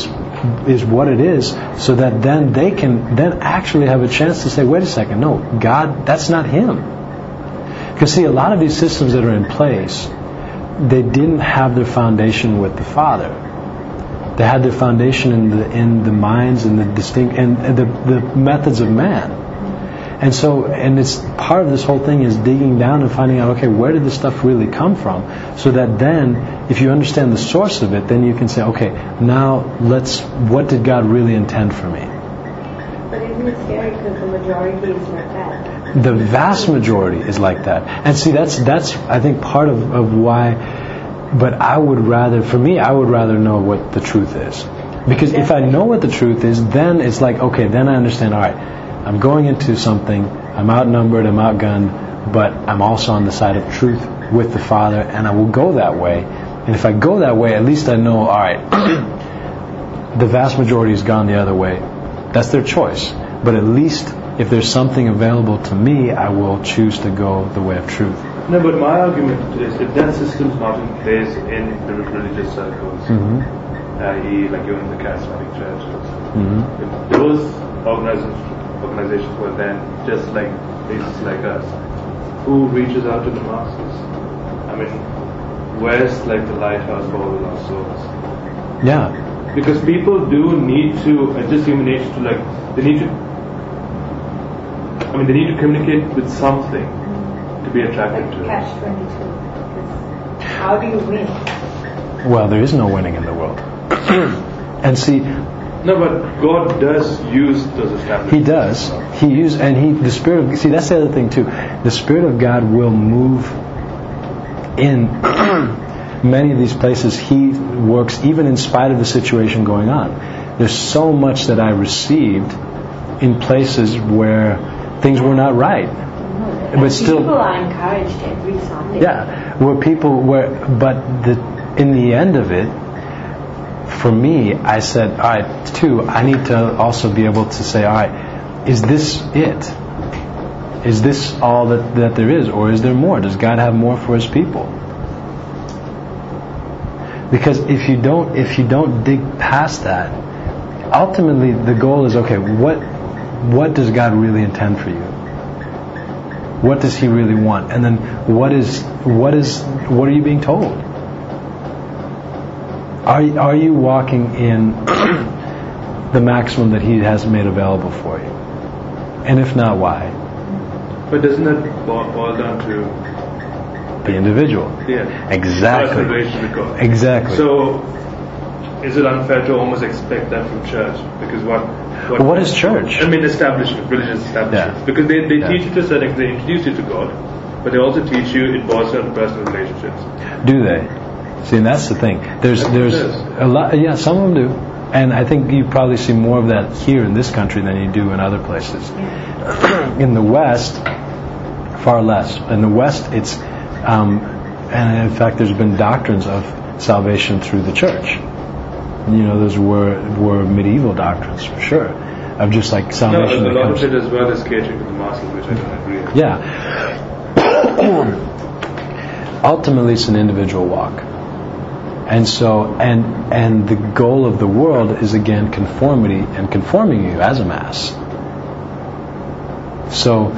what it is, so that then they can then actually have a chance to say, wait a second, no, God, that's not Him. Because see, a lot of these systems that are in place, they didn't have their foundation with the Father. They had their foundation in the minds and the methods of man. And so, and it's part of this whole thing is digging down and finding out, okay, where did this stuff really come from? So that then, if you understand the source of it, then you can say, okay, now what did God really intend for me? But isn't it scary because the majority is like that? The vast majority is like that. And see, that's I think part of why, but I would rather know what the truth is. Because if I know what the truth is, then it's like, okay, then I understand, all right, I'm going into something, I'm outnumbered, I'm outgunned, but I'm also on the side of truth with the Father, and I will go that way. And if I go that way, at least I know, all right, the vast majority has gone the other way. That's their choice. But at least if there's something available to me, I will choose to go the way of truth. No, but my argument is, if that system's not in place in the religious circles, i.e., like you're in the charismatic churches, if those organizations were then just like places like us, who reaches out to the masses? I mean, where's like the lighthouse for all of our souls? Yeah. Because people do need to, just human nature to like, they need to communicate with something to be attracted to. Catch-22. How do you win? Well, there is no winning in the world. And see, no, but God does use those establishments. He does. The Spirit of, see, that's the other thing too. The Spirit of God will move in many of these places. He works even in spite of the situation going on. There's so much that I received in places where things were not right. But still, people are encouraged every Sunday. Yeah, in the end of it, for me, I said, all right, too, I need to also be able to say, all right, is this it? Is this all that there is? Or is there more? Does God have more for His people? Because if you don't dig past that, ultimately the goal is, okay, what does God really intend for you? What does He really want? And then what are you being told? Are you walking in the maximum that He has made available for you? And if not, why? But doesn't that boil down to the individual? Yeah. Exactly. Exactly. So, is it unfair to almost expect that from church? Because what is church? I mean, establishment, religious establishment. Yeah. Because they teach you to a certain extent, they introduce you to God, but they also teach you it boils down to personal relationships. Do they? See, and that's the thing. There's a lot. Yeah, some of them do, and I think you probably see more of that here in this country than you do in other places. In the West, far less. In the West, it's, and in fact, there's been doctrines of salvation through the church. You know, those were medieval doctrines for sure, of just like salvation. No, a lot of it as well is catering to the masses, which I don't agree with. Yeah. ultimately it's an individual walk. And so, and the goal of the world is again conformity and conforming you as a mass. So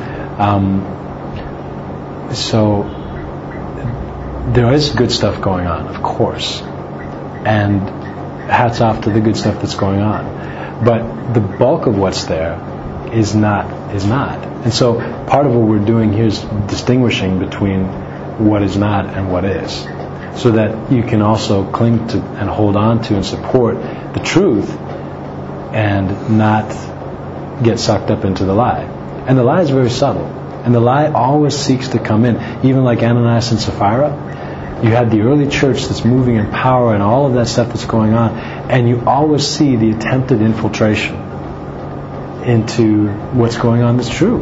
there is good stuff going on, of course, and hats off to the good stuff that's going on. But the bulk of what's there is not. And so part of what we're doing here is distinguishing between what is not and what is, so that you can also cling to and hold on to and support the truth and not get sucked up into the lie. And the lie is very subtle. And the lie always seeks to come in. Even like Ananias and Sapphira, you had the early church that's moving in power and all of that stuff that's going on. And you always see the attempted infiltration into what's going on that's true.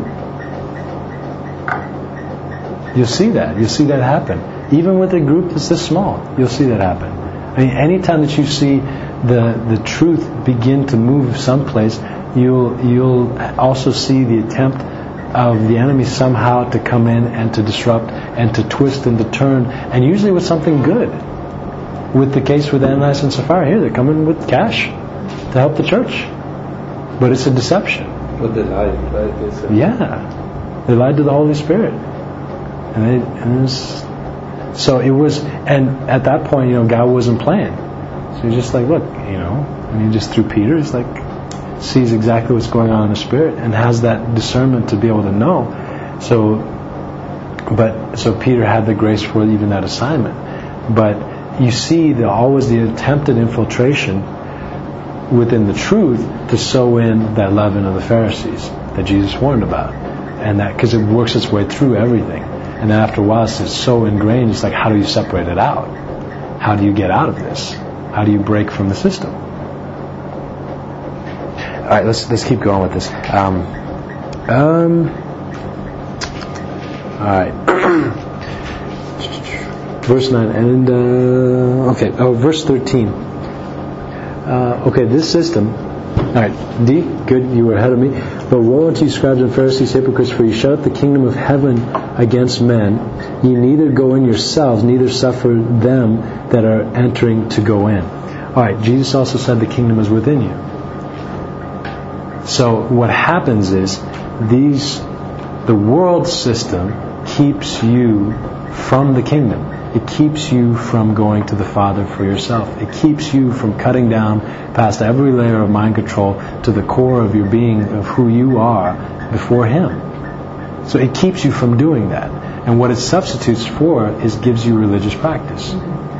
You'll see that. You'll see that happen. Even with a group that's this small, you'll see that happen. I mean, anytime that you see the truth begin to move someplace, you'll also see the attempt of the enemy somehow to come in and to disrupt and to twist and to turn, and usually with something good. With the case with Ananias and Sapphira here, they're coming with cash to help the church. But it's a deception. But they lied, right? Yeah. They lied to the Holy Spirit. And so it was, and at that point, God wasn't playing. So he's just like, look, and he just through Peter, he's like, sees exactly what's going on in the Spirit and has that discernment to be able to know. So Peter had the grace for even that assignment. But you see always the attempted infiltration within the truth to sow in that leaven of the Pharisees that Jesus warned about. And that, because it works its way through everything. And then after a while it's so ingrained, it's like, how do you separate it out? How do you get out of this? How do you break from the system? All right, let's keep going with this. All right. Verse 9 and verse 13. This system. All right, D, good, you were ahead of me. But woe unto you, scribes and Pharisees, hypocrites, for you shut up the kingdom of heaven against men. Ye neither go in yourselves, neither suffer them that are entering to go in. All right, Jesus also said the kingdom is within you. So what happens is the world system keeps you from the kingdom. It keeps you from going to the Father for yourself. It keeps you from cutting down past every layer of mind control to the core of your being, of who you are before Him. So it keeps you from doing that. And what it substitutes for is gives you religious practice.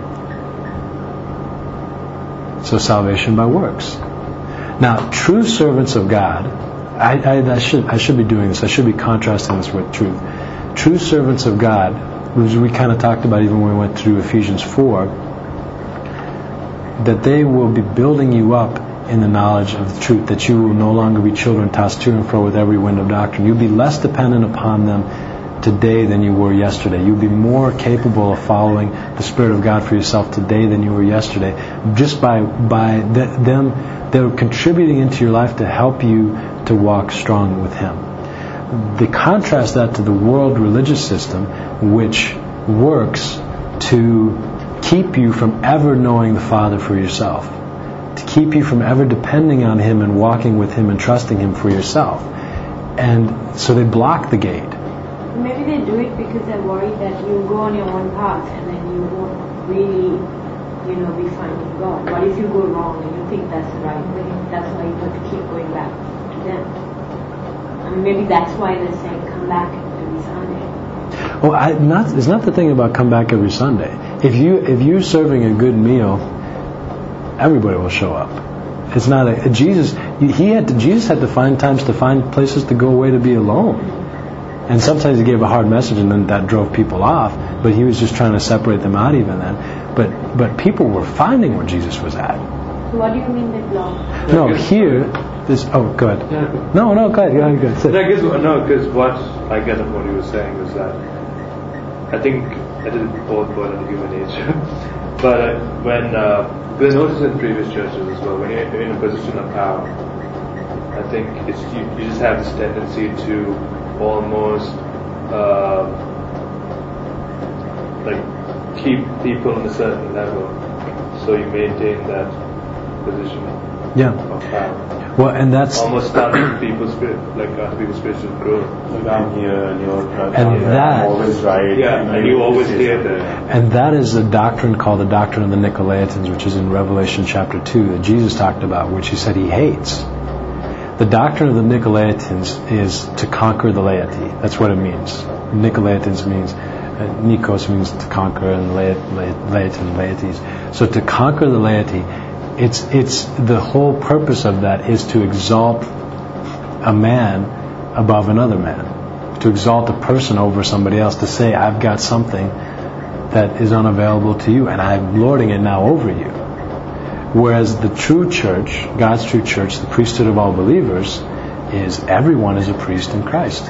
So salvation by works. Now, true servants of God, I should be doing this. I should be contrasting this with truth. True servants of God, which we kind of talked about even when we went through Ephesians 4, that they will be building you up in the knowledge of the truth, that you will no longer be children tossed to and fro with every wind of doctrine. You'll be less dependent upon them today than you were yesterday. You'll be more capable of following the Spirit of God for yourself today than you were yesterday, just by them. They're contributing into your life to help you to walk strong with Him. The contrast that to the world religious system, which works to keep you from ever knowing the Father for yourself, to keep you from ever depending on Him and walking with Him and trusting Him for yourself. And so they block the gate. Maybe they do it because they're worried that you go on your own path and then you won't really, be finding God. What if you go wrong and you think that's the right way? That's why you have to keep going back to them. And maybe that's why they're saying come back every Sunday. Well, it's not the thing about come back every Sunday. If you're serving a good meal, everybody will show up. It's not Jesus had to find times to find places to go away to be alone. And sometimes He gave a hard message and then that drove people off, but He was just trying to separate them out even then. But people were finding where Jesus was at. So what do you mean they block? No, here, this, oh, go ahead. Yeah. No, go ahead. Because what I get of what you were saying is that I think I did both born of human nature. But when we noticed in previous churches as well, when you're in a position of power, I think it's you just have this tendency to almost like keep people on a certain level, so you maintain that position of power. Well, and that's almost starting people's spirit, like people's spiritual growth. Like I'm here and you're that, I'm always right. Yeah, and you always hear that. And that is a doctrine called the doctrine of the Nicolaitans, which is in Revelation chapter 2 that Jesus talked about, which he said he hates. The doctrine of the Nicolaitans is to conquer the laity. That's what it means. Nicolaitans means, Nikos means to conquer, and Laetan, laities. So to conquer the laity, it's the whole purpose of that is to exalt a man above another man, to exalt a person over somebody else, to say, I've got something that is unavailable to you, and I'm lording it now over you. Whereas the true church, God's true church, the priesthood of all believers, is everyone is a priest in Christ.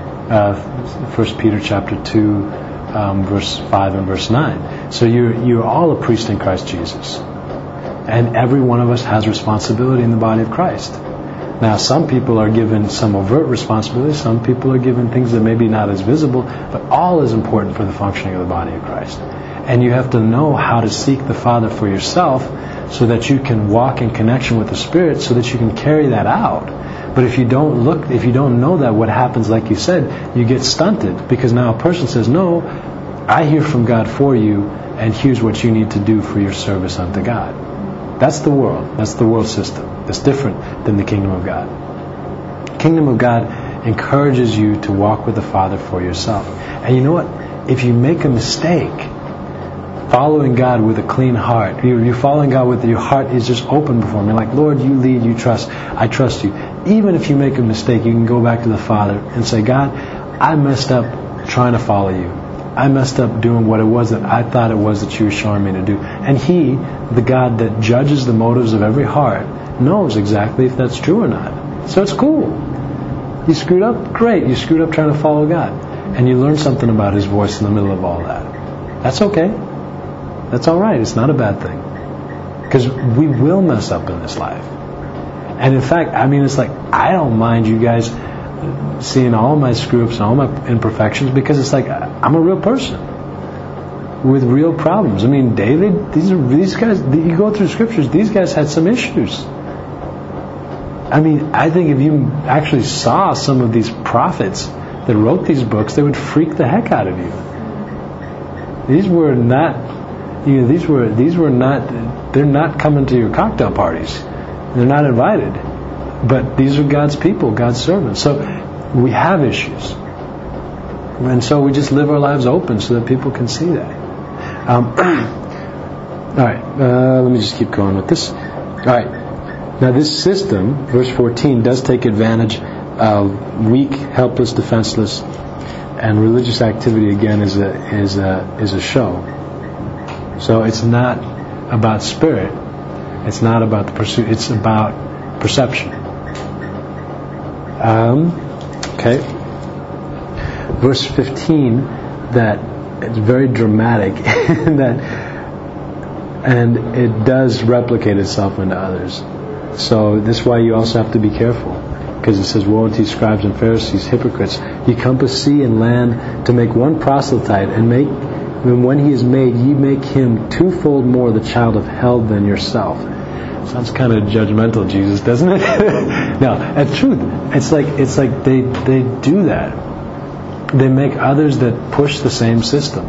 1 Peter chapter 2, verse 5 and verse 9. So you're all a priest in Christ Jesus. And every one of us has responsibility in the body of Christ. Now, some people are given some overt responsibility, some people are given things that may be not as visible, but all is important for the functioning of the body of Christ. And you have to know how to seek the Father for yourself so that you can walk in connection with the Spirit so that you can carry that out. But if you don't know that, what happens, like you said, you get stunted, because now a person says, no, I hear from God for you, and here's what you need to do for your service unto God. That's the world. That's the world system. That's different than the kingdom of God. The kingdom of God encourages you to walk with the Father for yourself. And you know what? If you make a mistake following God with a clean heart, you're following God with your heart is just open before Him. You're like, Lord, you lead, you trust, I trust you. Even if you make a mistake, you can go back to the Father and say, God, I messed up trying to follow you. I messed up doing what it was that I thought it was that you were showing me to do. And He, the God that judges the motives of every heart, knows exactly if that's true or not. So it's cool. You screwed up? Great. You screwed up trying to follow God. And you learn something about His voice in the middle of all that. That's okay. That's all right. It's not a bad thing. Because we will mess up in this life. And in fact, I mean, it's like, I don't mind you guys seeing all my screw-ups and all my imperfections, because it's like, I'm a real person with real problems. I mean, David, these guys, you go through scriptures, these guys had some issues. I mean, I think if you actually saw some of these prophets that wrote these books, they would freak the heck out of you. These were not, they're not coming to your cocktail parties. They're not invited. But these are God's people, God's servants. So we have issues. And so we just live our lives open so that people can see that. All right, let me just keep going with this. All right. Now this system, verse 14, does take advantage of weak, helpless, defenseless, and religious activity, again, is a show. So it's not about spirit. It's not about the pursuit. It's about perception. Okay. Verse 15, that it's very dramatic, and it does replicate itself into others. So this is why you also have to be careful, because it says, "Woe unto you, scribes and Pharisees, hypocrites! Ye compass sea and land to make one proselyte, and when he is made, ye make him twofold more the child of hell than yourself." Sounds kind of judgmental, Jesus, doesn't it? No, it's truth. It's like they do that. They make others that push the same system.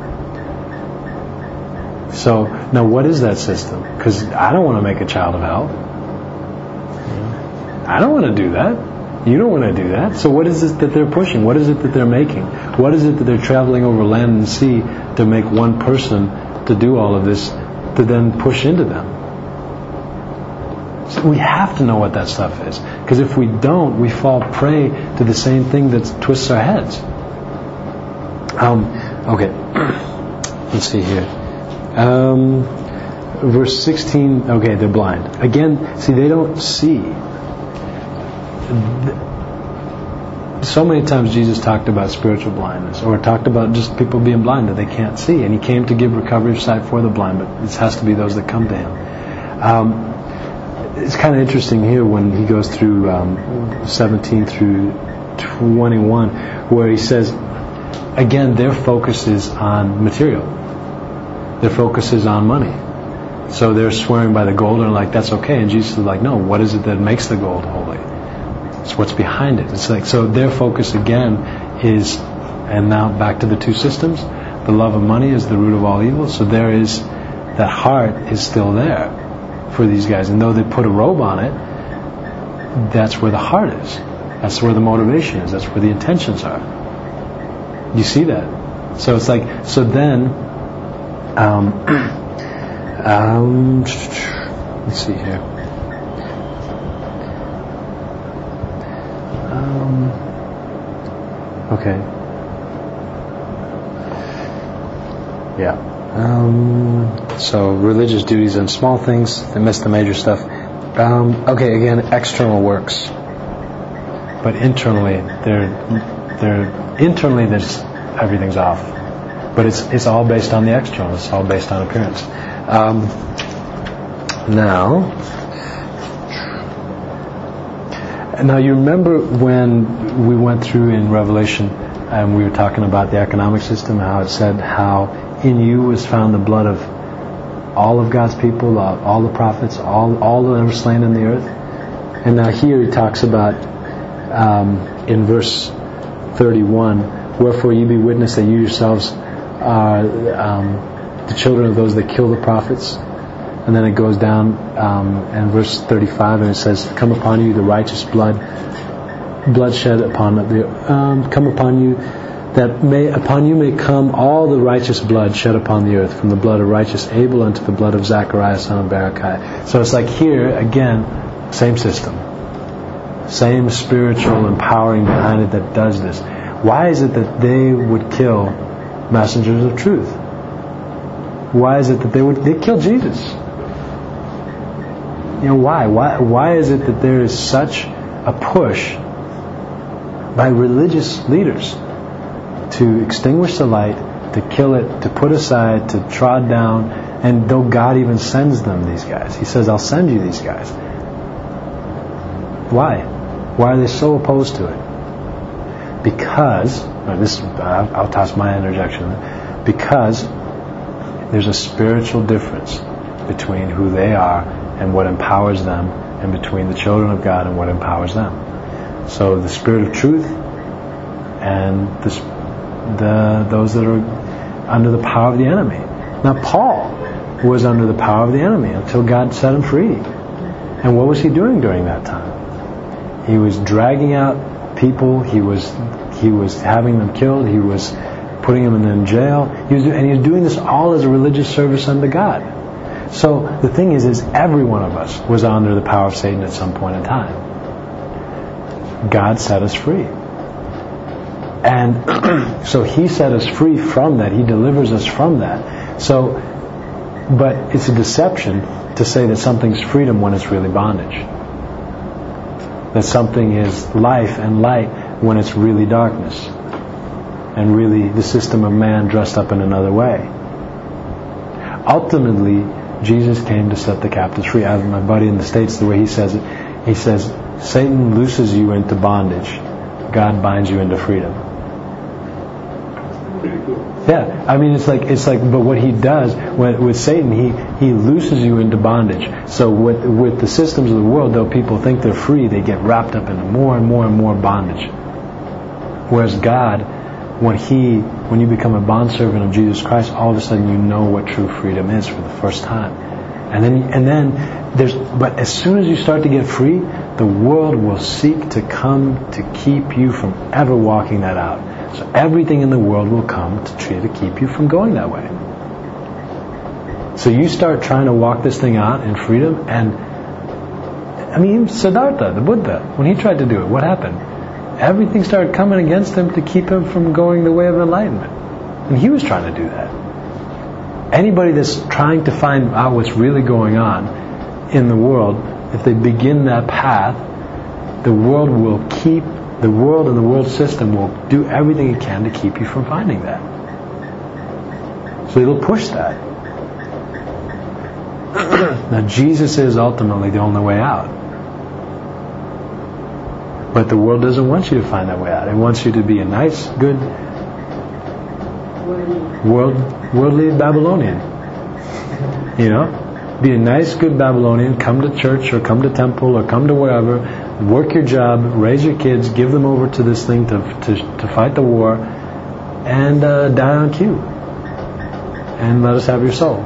So now, what is that system? Because I don't want to make a child of hell. I don't want to do that. You don't want to do that. So what is it that they're pushing? What is it that they're making? What is it that they're traveling over land and sea to make one person to do all of this, to then push into them? So we have to know what that stuff is, because if we don't, we fall prey to the same thing that twists our heads. Okay, let's see here. Verse 16. Okay, they're blind again. See, they don't see. So many times Jesus talked about spiritual blindness, or talked about just people being blind, that they can't see, and He came to give recovery of sight for the blind, but it has to be those that come to Him. It's kind of interesting here when he goes through 17 through 21, where he says, again, their focus is on material. Their focus is on money. So they're swearing by the gold and like, that's okay. And Jesus is like, no, what is it that makes the gold holy? It's what's behind it. It's like, so their focus again is, and now back to the two systems, the love of money is the root of all evil. So there is, that heart is still there for these guys. And though they put a robe on it, that's where the heart is. That's where the motivation is. That's where the intentions are. You see that? So it's like, so then, let's see here. Okay. Yeah. So religious duties and small things, they miss the major stuff. Okay, again, external works. But internally, internally there's everything's off. But it's all based on the external. It's all based on appearance. Now you remember when we went through in Revelation and we were talking about the economic system, how it said how in you was found the blood of all of God's people, all the prophets, all that were slain in the earth. And now here he talks about in verse 31, wherefore ye be witness that you yourselves are the children of those that kill the prophets. And then it goes down in verse 35 and it says, come upon you the righteous bloodshed upon come upon you, that upon you may come all the righteous blood shed upon the earth, from the blood of righteous Abel unto the blood of Zachariah son of Berechiah. So it's like here again, same system, same spiritual empowering behind it that does this. Why is it that they would kill messengers of truth? Why is it that they kill Jesus? You know, why? Why is it that there is such a push by religious leaders to extinguish the light, to kill it, to put aside, to trod down, and though God even sends them these guys, He says, I'll send you these guys. Why? Why are they so opposed to it? Because, I'll toss my interjection, because there's a spiritual difference between who they are and what empowers them, and between the children of God and what empowers them. So the spirit of truth and those that are under the power of the enemy. Now Paul was under the power of the enemy until God set him free. And what was he doing during that time? He was dragging out people. He was having them killed. He was putting them in jail. He was doing this all as a religious service unto God. So the thing is every one of us was under the power of Satan at some point in time. God set us free. And so He set us free from that. He delivers us from that. So, but it's a deception to say that something's freedom when it's really bondage. That something is life and light when it's really darkness. And really the system of man dressed up in another way. Ultimately, Jesus came to set the captives free. I have my buddy in the States, the way he says it, he says, Satan looses you into bondage. God binds you into freedom. Pretty cool. Yeah, I mean it's like, but what he does with Satan, he looses you into bondage. So with the systems of the world, though people think they're free, they get wrapped up into more and more and more bondage. Whereas God, when you become a bondservant of Jesus Christ, all of a sudden you know what true freedom is for the first time. And then but as soon as you start to get free, the world will seek to come to keep you from ever walking that out. So everything in the world will come to try to keep you from going that way. So you start trying to walk this thing out in freedom, and I mean, Siddhartha, the Buddha, when he tried to do it, what happened? Everything started coming against him to keep him from going the way of enlightenment. And he was trying to do that. Anybody that's trying to find out what's really going on in the world, if they begin that path, the world and the world system will do everything it can to keep you from finding that. So it'll push that. Now Jesus is ultimately the only way out. But the world doesn't want you to find that way out. It wants you to be a nice, good Worldly Babylonian. You know? Be a nice, good Babylonian. Come to church or come to temple or come to wherever. Work your job. Raise your kids. Give them over to this thing to fight the war. And die on cue. And let us have your soul.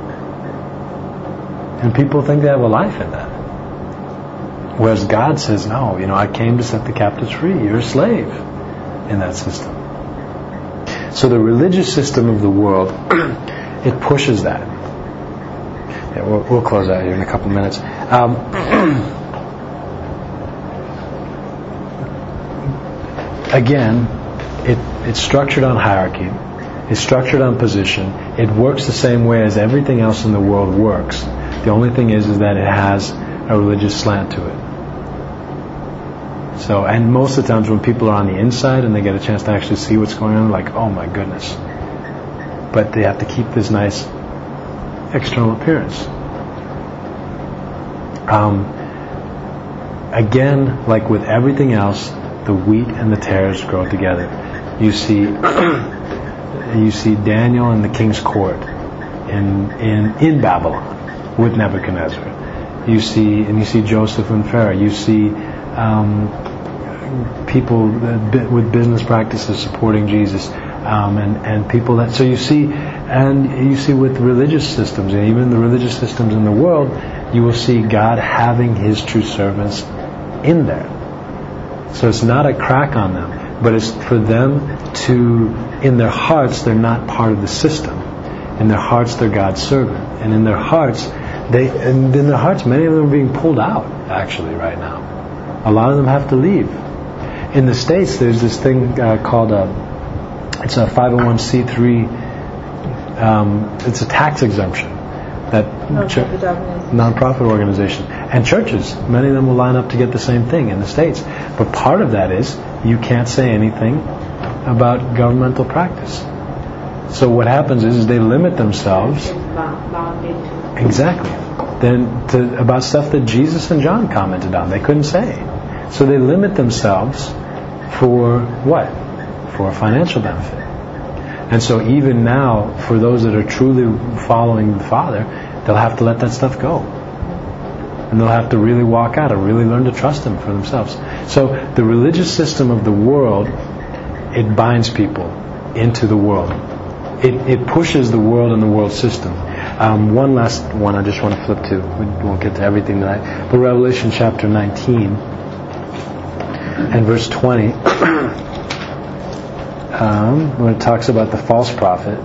And people think they have a life in that. Whereas God says, no, you know, I came to set the captives free. You're a slave in that system. So the religious system of the world, it pushes that. Yeah, we'll close out here in a couple of minutes. Again, it's structured on hierarchy. It's structured on position. It works the same way as everything else in the world works. The only thing is that it has a religious slant to it. So, and most of the times when people are on the inside and they get a chance to actually see what's going on, like, oh my goodness. But they have to keep this nice external appearance. Again, like with everything else, the wheat and the tares grow together. You see Daniel in the king's court in Babylon with Nebuchadnezzar. You see Joseph and Pharaoh. You see people with business practices supporting Jesus, and people that. So you see with religious systems, and even the religious systems in the world, you will see God having His true servants in there. So it's not a crack on them, but it's for them to, in their hearts, they're not part of the system. In their hearts, they're God's servant, and in their hearts, many of them are being pulled out actually right now. A lot of them have to leave. In the States, there's this thing called it's a 501c3. It's a tax exemption that non-profit organization and churches. Many of them will line up to get the same thing in the States. But part of that is you can't say anything about governmental practice. So what happens is they limit themselves. Exactly. Then about stuff that Jesus and John commented on, they couldn't say. So they limit themselves for what? For a financial benefit. And so even now, for those that are truly following the Father, they'll have to let that stuff go. And they'll have to really walk out and really learn to trust Him for themselves. So the religious system of the world, it binds people into the world. It pushes the world and the world system. One last one I just want to flip to. We won't get to everything tonight. But Revelation chapter 19 and verse 20, when it talks about the false prophet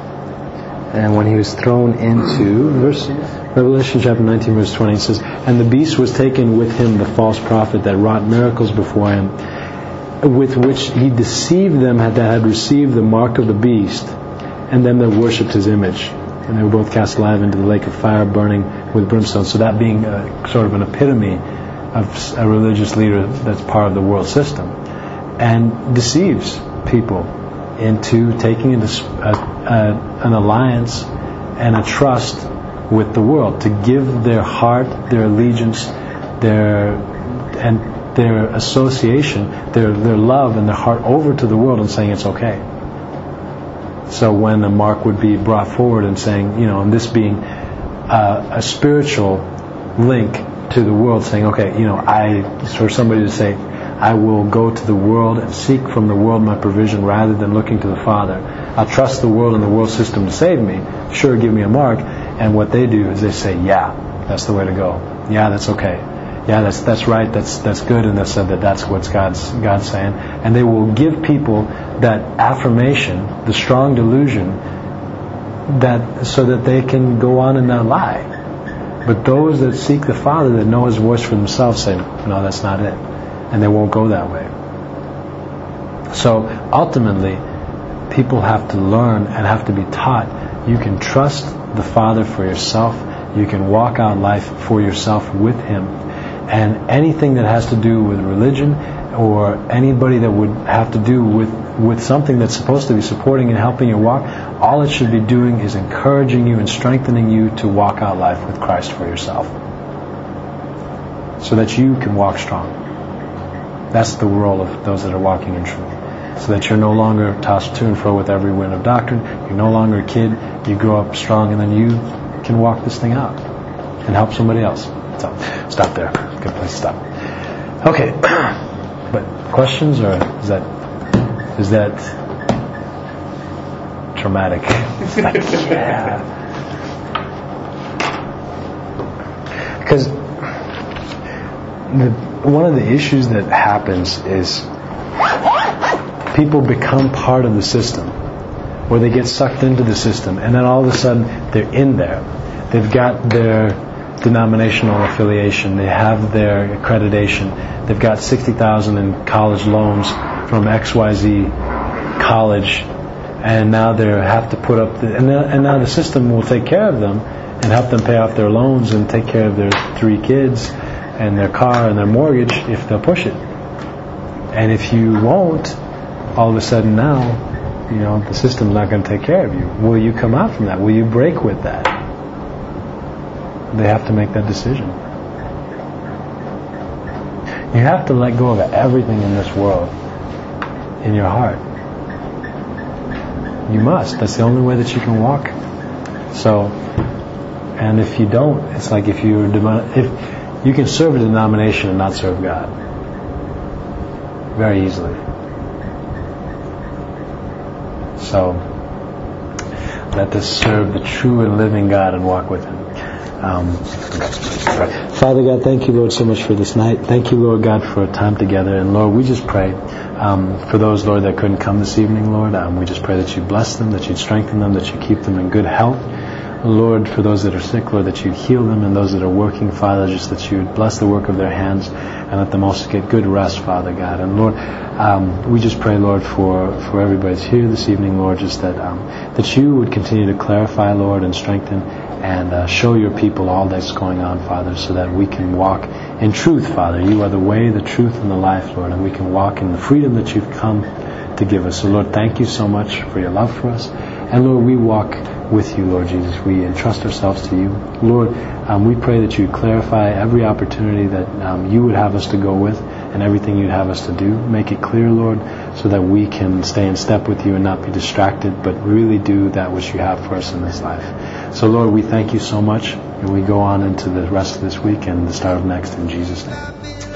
and when he was thrown into Revelation chapter 19 verse 20, it says, and the beast was taken with him, the false prophet that wrought miracles before him, with which he deceived them that had received the mark of the beast, and them that worshipped his image. And they were both cast alive into the lake of fire burning with brimstone. So that being sort of an epitome of a religious leader that's part of the world system, and deceives people into taking an alliance and a trust with the world, to give their heart, their allegiance, their association, their love and their heart over to the world, and saying it's okay. So when a mark would be brought forward and saying, and this being a spiritual link to the world, saying, okay, for somebody to say, I will go to the world and seek from the world my provision rather than looking to the Father. I'll trust the world and the world system to save me. Sure, give me a mark. And what they do is they say, yeah, that's the way to go. Yeah, that's okay. Yeah, that's right. That's good. And that's what God's saying. And they will give people that affirmation, the strong delusion, that so that they can go on and not lie. But those that seek the Father, that know His voice for themselves, say, no, that's not it. And they won't go that way. So ultimately, people have to learn and have to be taught. You can trust the Father for yourself. You can walk out life for yourself with Him. And anything that has to do with religion, or anybody that would have to do with something that's supposed to be supporting and helping your walk, all it should be doing is encouraging you and strengthening you to walk out life with Christ for yourself, so that you can walk strong. That's the role of those that are walking in truth. so that you're no longer tossed to and fro with every wind of doctrine. You're no longer a kid. You grow up strong, and then you can walk this thing out and help somebody else. So, stop there. Good place to stop. Okay. But questions, or is that traumatic? It's like, yeah. Because one of the issues that happens is people become part of the system, or they get sucked into the system, and then all of a sudden they're in there. They've got their denominational affiliation, they have their accreditation, they've got $60,000 in college loans from XYZ college, and now they have to put up and now the system will take care of them and help them pay off their loans and take care of their 3 kids and their car and their mortgage if they'll push it. And if you won't, all of a sudden now, the system's not going to take care of you. Will you come out from that? Will you break with that? They have to make that decision. You have to let go of everything in this world in your heart. You must. That's the only way that you can walk. So, and if you don't, it's like if you can serve a denomination and not serve God very easily. So, let us serve the true and living God and walk with Him. Father God, thank you, Lord, so much for this night. Thank you, Lord God, for a time together. And Lord, we just pray for those, Lord, that couldn't come this evening, Lord. We just pray that you bless them, that you'd strengthen them, that you keep them in good health. Lord, for those that are sick, Lord, that you'd heal them, and those that are working, Father, just that you'd bless the work of their hands, and let them also get good rest, Father God. And Lord, we just pray, Lord, for everybody that's here this evening, Lord, just that you would continue to clarify, Lord, and strengthen and show your people all that's going on, Father, so that we can walk in truth, Father. You are the way, the truth, and the life, Lord, and we can walk in the freedom that you've come to give us. So, Lord, thank you so much for your love for us. And, Lord, we walk with you, Lord Jesus. We entrust ourselves to you. Lord, we pray that you clarify every opportunity that you would have us to go with, and everything you'd have us to do. Make it clear, Lord, so that we can stay in step with you and not be distracted, but really do that which you have for us in this life. So, Lord, we thank you so much, and we go on into the rest of this week and the start of next in Jesus' name.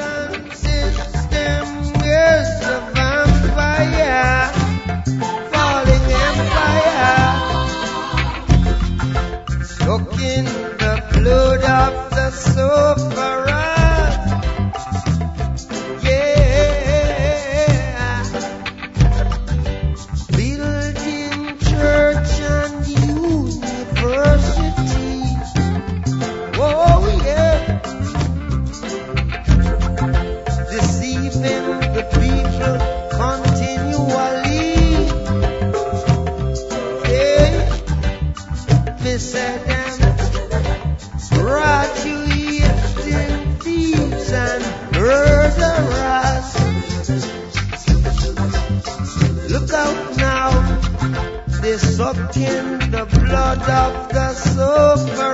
Soaking the blood of the sufferers, yeah. Building church and university, oh yeah. Deceiving the people continually, yeah. They said graduating thieves and murderers. Look out now, they're sucking the blood of the sufferers.